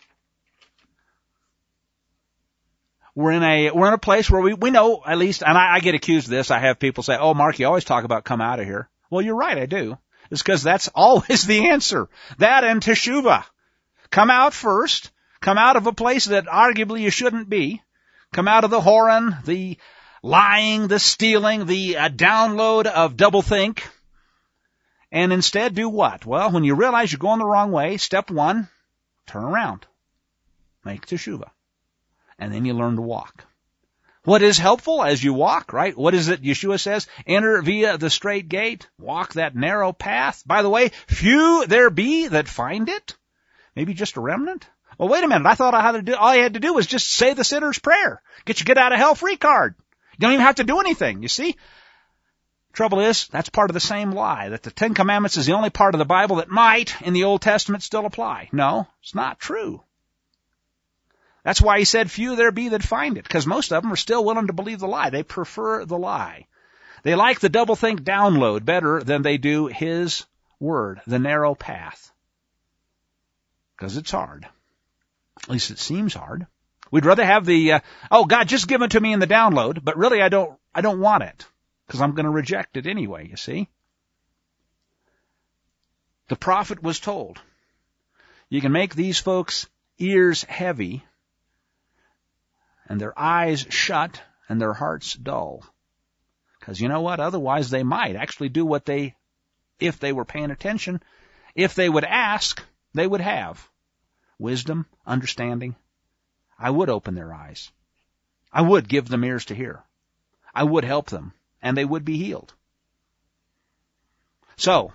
We're in a, we're in a place where we, we know at least, and I, I get accused of this. I have people say, oh, Mark, you always talk about come out of here. Well, you're right, I do. is because that's always the answer. That and teshuvah. Come out first. Come out of a place that arguably you shouldn't be. Come out of the whoring, the lying, the stealing, the uh, download of doublethink. And instead do what? Well, when you realize you're going the wrong way, step one, turn around. Make teshuvah. And then you learn to walk. What is helpful as you walk, right? What is it Yeshua says? Enter via the straight gate. Walk that narrow path. By the way, few there be that find it. Maybe just a remnant. Well, wait a minute. I thought I had to do, all I had to do was just say the sinner's prayer. Get your get out of hell free card. You don't even have to do anything, you see? Trouble is, that's part of the same lie, that the Ten Commandments is the only part of the Bible that might, in the Old Testament, still apply. No, it's not true. That's why he said, few there be that find it, because most of them are still willing to believe the lie. They prefer the lie. They like the doublethink download better than they do his word, the narrow path. Because it's hard. At least it seems hard. We'd rather have the, uh, oh, God, just give it to me in the download, but really I don't, I don't want it, because I'm going to reject it anyway, you see. The prophet was told, you can make these folks' ears heavy, and their eyes shut, and their hearts dull. Because you know what? Otherwise they might actually do what they, if they were paying attention, if they would ask, they would have. Wisdom, understanding. I would open their eyes. I would give them ears to hear. I would help them, and they would be healed. So,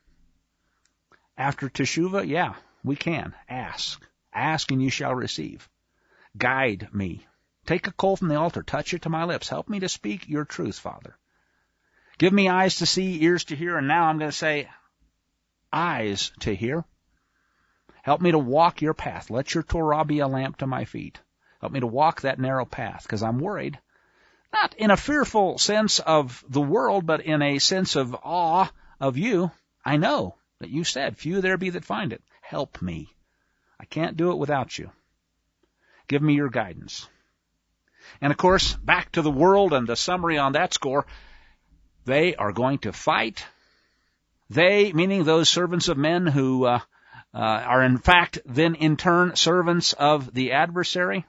after teshuvah, yeah, we can. Ask. Ask and you shall receive. Guide me. Take a coal from the altar. Touch it to my lips. Help me to speak your truth, Father. Give me eyes to see, ears to hear, and now I'm going to say eyes to hear. Help me to walk your path. Let your Torah be a lamp to my feet. Help me to walk that narrow path, because I'm worried. Not in a fearful sense of the world, but in a sense of awe of you. I know that you said, few there be that find it. Help me. I can't do it without you. Give me your guidance. And of course, back to the world and the summary on that score, they are going to fight. They, meaning those servants of men who uh, uh, are in fact then in turn servants of the adversary,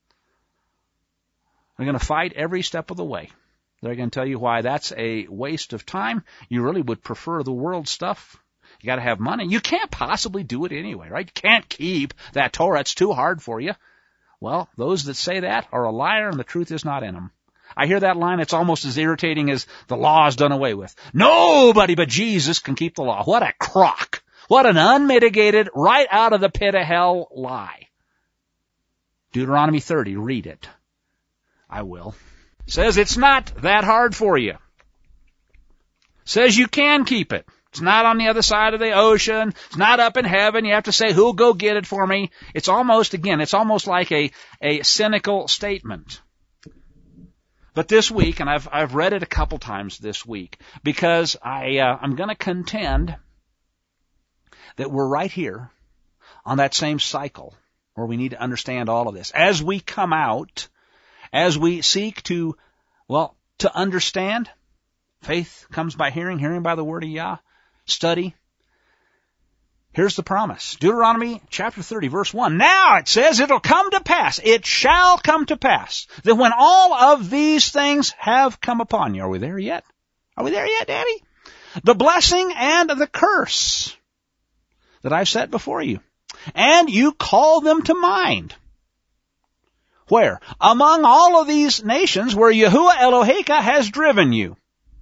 they're going to fight every step of the way. They're going to tell you why that's a waste of time. You really would prefer the world stuff. You got to have money. You can't possibly do it anyway, right? You can't keep that Torah. It's too hard for you. Well, those that say that are a liar, and the truth is not in them. I hear that line. It's almost as irritating as the law is done away with. Nobody but Jesus can keep the law. What a crock. What an unmitigated, right out of the pit of hell lie. Deuteronomy thirty, read it. I will. Says it's not that hard for you. Says you can keep it. It's not on the other side of the ocean. It's not up in heaven. You have to say, who'll go get it for me? It's almost, again, it's almost like a, a cynical statement. But this week, and I've, I've read it a couple times this week, because I, uh, I'm going to contend that we're right here on that same cycle where we need to understand all of this. As we come out, as we seek to, well, to understand, faith comes by hearing, hearing by the word of Yah. Study. Here's the promise. Deuteronomy chapter thirty, verse one. Now it says it'll come to pass. It shall come to pass that when all of these things have come upon you. Are we there yet? Are we there yet, Daddy? The blessing and the curse that I've set before you. And you call them to mind. Where? Among all of these nations where Yahuwah Eloheka has driven you.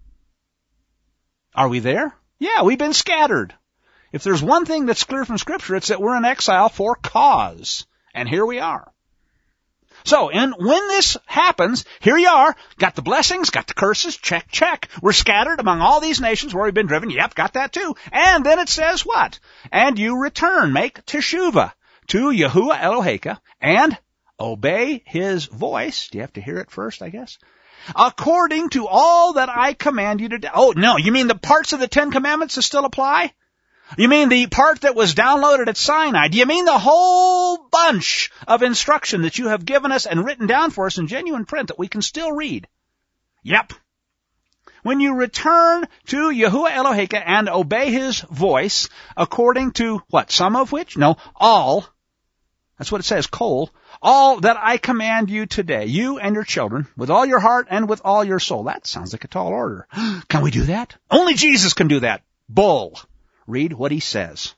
Are we there? Yeah, we've been scattered. If there's one thing that's clear from Scripture, it's that we're in exile for cause. And here we are. So, and when this happens, here you are, got the blessings, got the curses, check, check. We're scattered among all these nations where we've been driven. Yep, got that too. And then it says what? And you return, make teshuvah to Yahuwah Eloheka, and obey his voice. Do you have to hear it first, I guess? According to all that I command you to do. Oh, no, you mean the parts of the Ten Commandments that still apply? You mean the part that was downloaded at Sinai? Do you mean the whole bunch of instruction that you have given us and written down for us in genuine print that we can still read? Yep. When you return to Yahuwah Eloheka and obey his voice, according to what? Some of which? No, all. That's what it says, kol. All that I command you today, you and your children, with all your heart and with all your soul. That sounds like a tall order. Can we do that? Only Jesus can do that. Bull. Read what he says.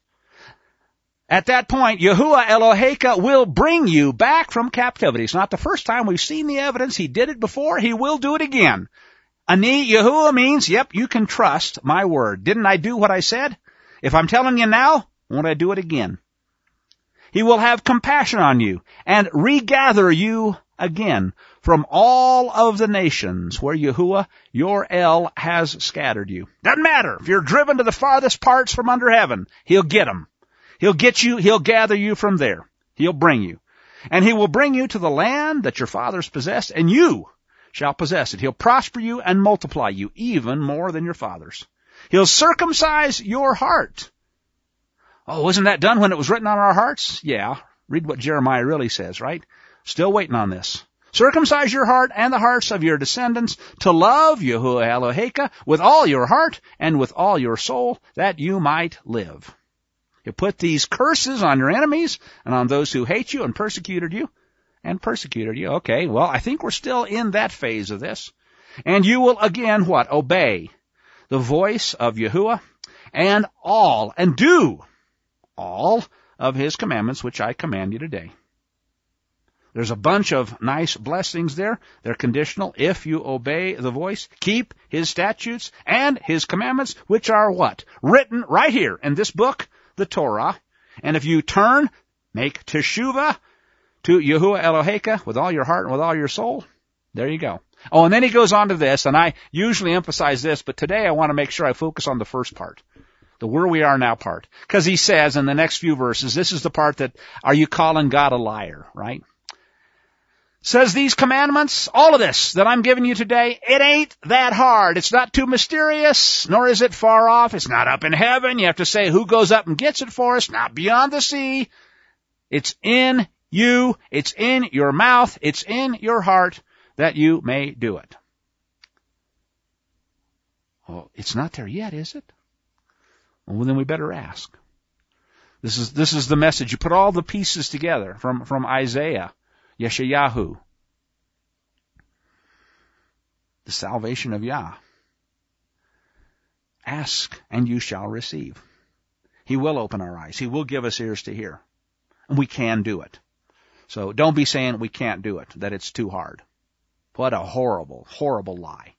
At that point, Yahuwah Eloheka will bring you back from captivity. It's not the first time we've seen the evidence. He did it before. He will do it again. Ani Yahuwah means, yep, you can trust my word. Didn't I do what I said? If I'm telling you now, won't I do it again? He will have compassion on you and regather you again from all of the nations where Yahuwah, your El, has scattered you. Doesn't matter. If you're driven to the farthest parts from under heaven, he'll get them. He'll get you, he'll gather you from there. He'll bring you. And he will bring you to the land that your fathers possessed, and you shall possess it. He'll prosper you and multiply you even more than your fathers. He'll circumcise your heart. Oh, wasn't that done when it was written on our hearts? Yeah. Read what Jeremiah really says, right? Still waiting on this. Circumcise your heart and the hearts of your descendants to love Yahuwah Eloheka with all your heart and with all your soul, that you might live. He'll put these curses on your enemies and on those who hate you and persecuted you. And persecuted you. Okay, well, I think we're still in that phase of this. And you will again, what? Obey the voice of Yahuwah and all, and do all of his commandments, which I command you today. There's a bunch of nice blessings there. They're conditional. If you obey the voice, keep his statutes and his commandments, which are what? Written right here in this book, the Torah. And if you turn, make teshuvah to Yahuwah Eloheka with all your heart and with all your soul, there you go. Oh, and then he goes on to this, and I usually emphasize this, but today I want to make sure I focus on the first part, the where we are now part. Because he says in the next few verses, this is the part that, are you calling God a liar, right? Says these commandments, all of this that I'm giving you today, it ain't that hard. It's not too mysterious, nor is it far off. It's not up in heaven. You have to say who goes up and gets it for us, not beyond the sea. It's in you, it's in your mouth, it's in your heart that you may do it. Well, it's not there yet, is it? Well, then we better ask. This is this is the message. You put all the pieces together from, from Isaiah, Yeshayahu, the salvation of Yah. Ask, and you shall receive. He will open our eyes. He will give us ears to hear. And we can do it. So don't be saying we can't do it, that it's too hard. What a horrible, horrible lie.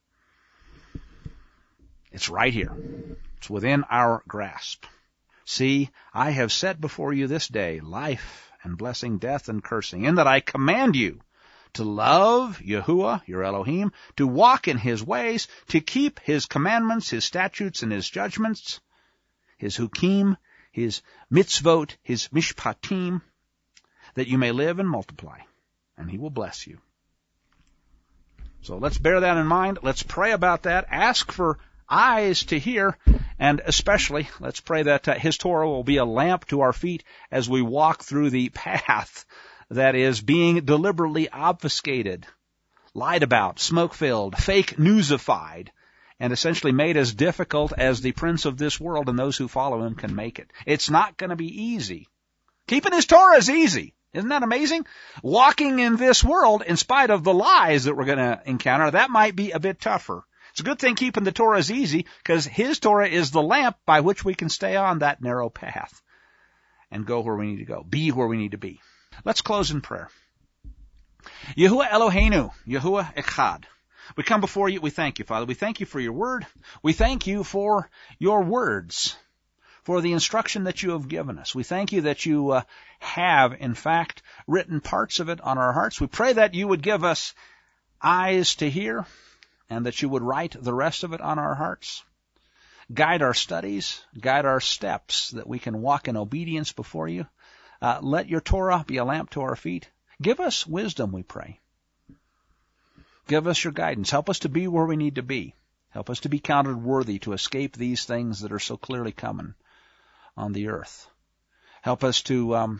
It's right here. It's within our grasp. See, I have set before you this day life and blessing, death and cursing, in that I command you to love Yahuwah, your Elohim, to walk in his ways, to keep his commandments, his statutes, and his judgments, his hukim, his mitzvot, his mishpatim, that you may live and multiply, and he will bless you. So let's bear that in mind. Let's pray about that. Ask for eyes to hear, and especially let's pray that uh, his Torah will be a lamp to our feet as we walk through the path that is being deliberately obfuscated, lied about, smoke-filled, fake newsified, and essentially made as difficult as the prince of this world and those who follow him can make it. It's not going to be easy. Keeping his Torah is easy. Isn't that amazing? Walking in this world, in spite of the lies that we're going to encounter, that might be a bit tougher. It's a good thing keeping the Torah is easy, because his Torah is the lamp by which we can stay on that narrow path and go where we need to go, be where we need to be. Let's close in prayer. Yahuwah Eloheinu, Yahuwah Echad. We come before you, we thank you, Father. We thank you for your word. We thank you for your words, for the instruction that you have given us. We thank you that you uh, have, in fact, written parts of it on our hearts. We pray that you would give us eyes to hear, and that you would write the rest of it on our hearts. Guide our studies, guide our steps, that we can walk in obedience before you. Uh, let your Torah be a lamp to our feet. Give us wisdom, we pray. Give us your guidance. Help us to be where we need to be. Help us to be counted worthy to escape these things that are so clearly coming on the earth. Help us to, um,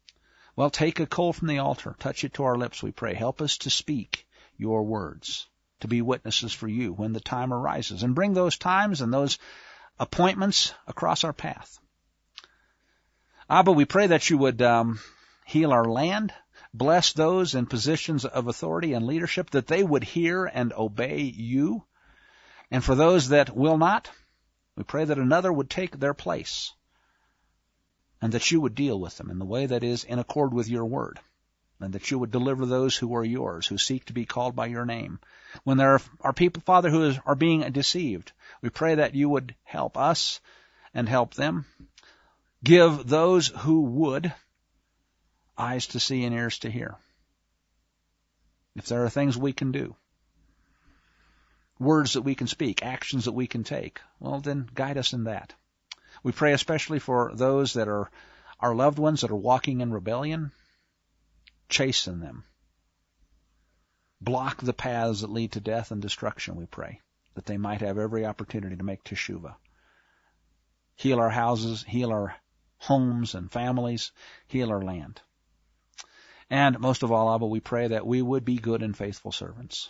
well, take a coal from the altar, touch it to our lips, we pray. Help us to speak your words. to be witnesses for you when the time arises. And bring those times and those appointments across our path. Abba, we pray that you would um, heal our land, bless those in positions of authority and leadership, that they would hear and obey you. And for those that will not, we pray that another would take their place, and that you would deal with them in the way that is in accord with your word, and that you would deliver those who are yours, who seek to be called by your name. When there are people, Father, who is, are being deceived, we pray that you would help us and help them. Give those who would eyes to see and ears to hear. If there are things we can do, words that we can speak, actions that we can take, well, then guide us in that. We pray especially for those that are our loved ones that are walking in rebellion. Chasten them. Block the paths that lead to death and destruction, we pray, that they might have every opportunity to make teshuvah. Heal our houses, heal our homes and families, heal our land. And most of all, Abba, we pray that we would be good and faithful servants.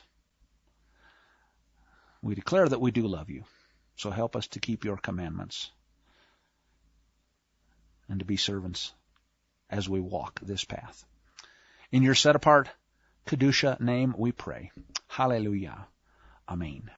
We declare that we do love you, so help us to keep your commandments and to be servants as we walk this path. In your set-apart Kedusha name we pray. Hallelujah. Amen.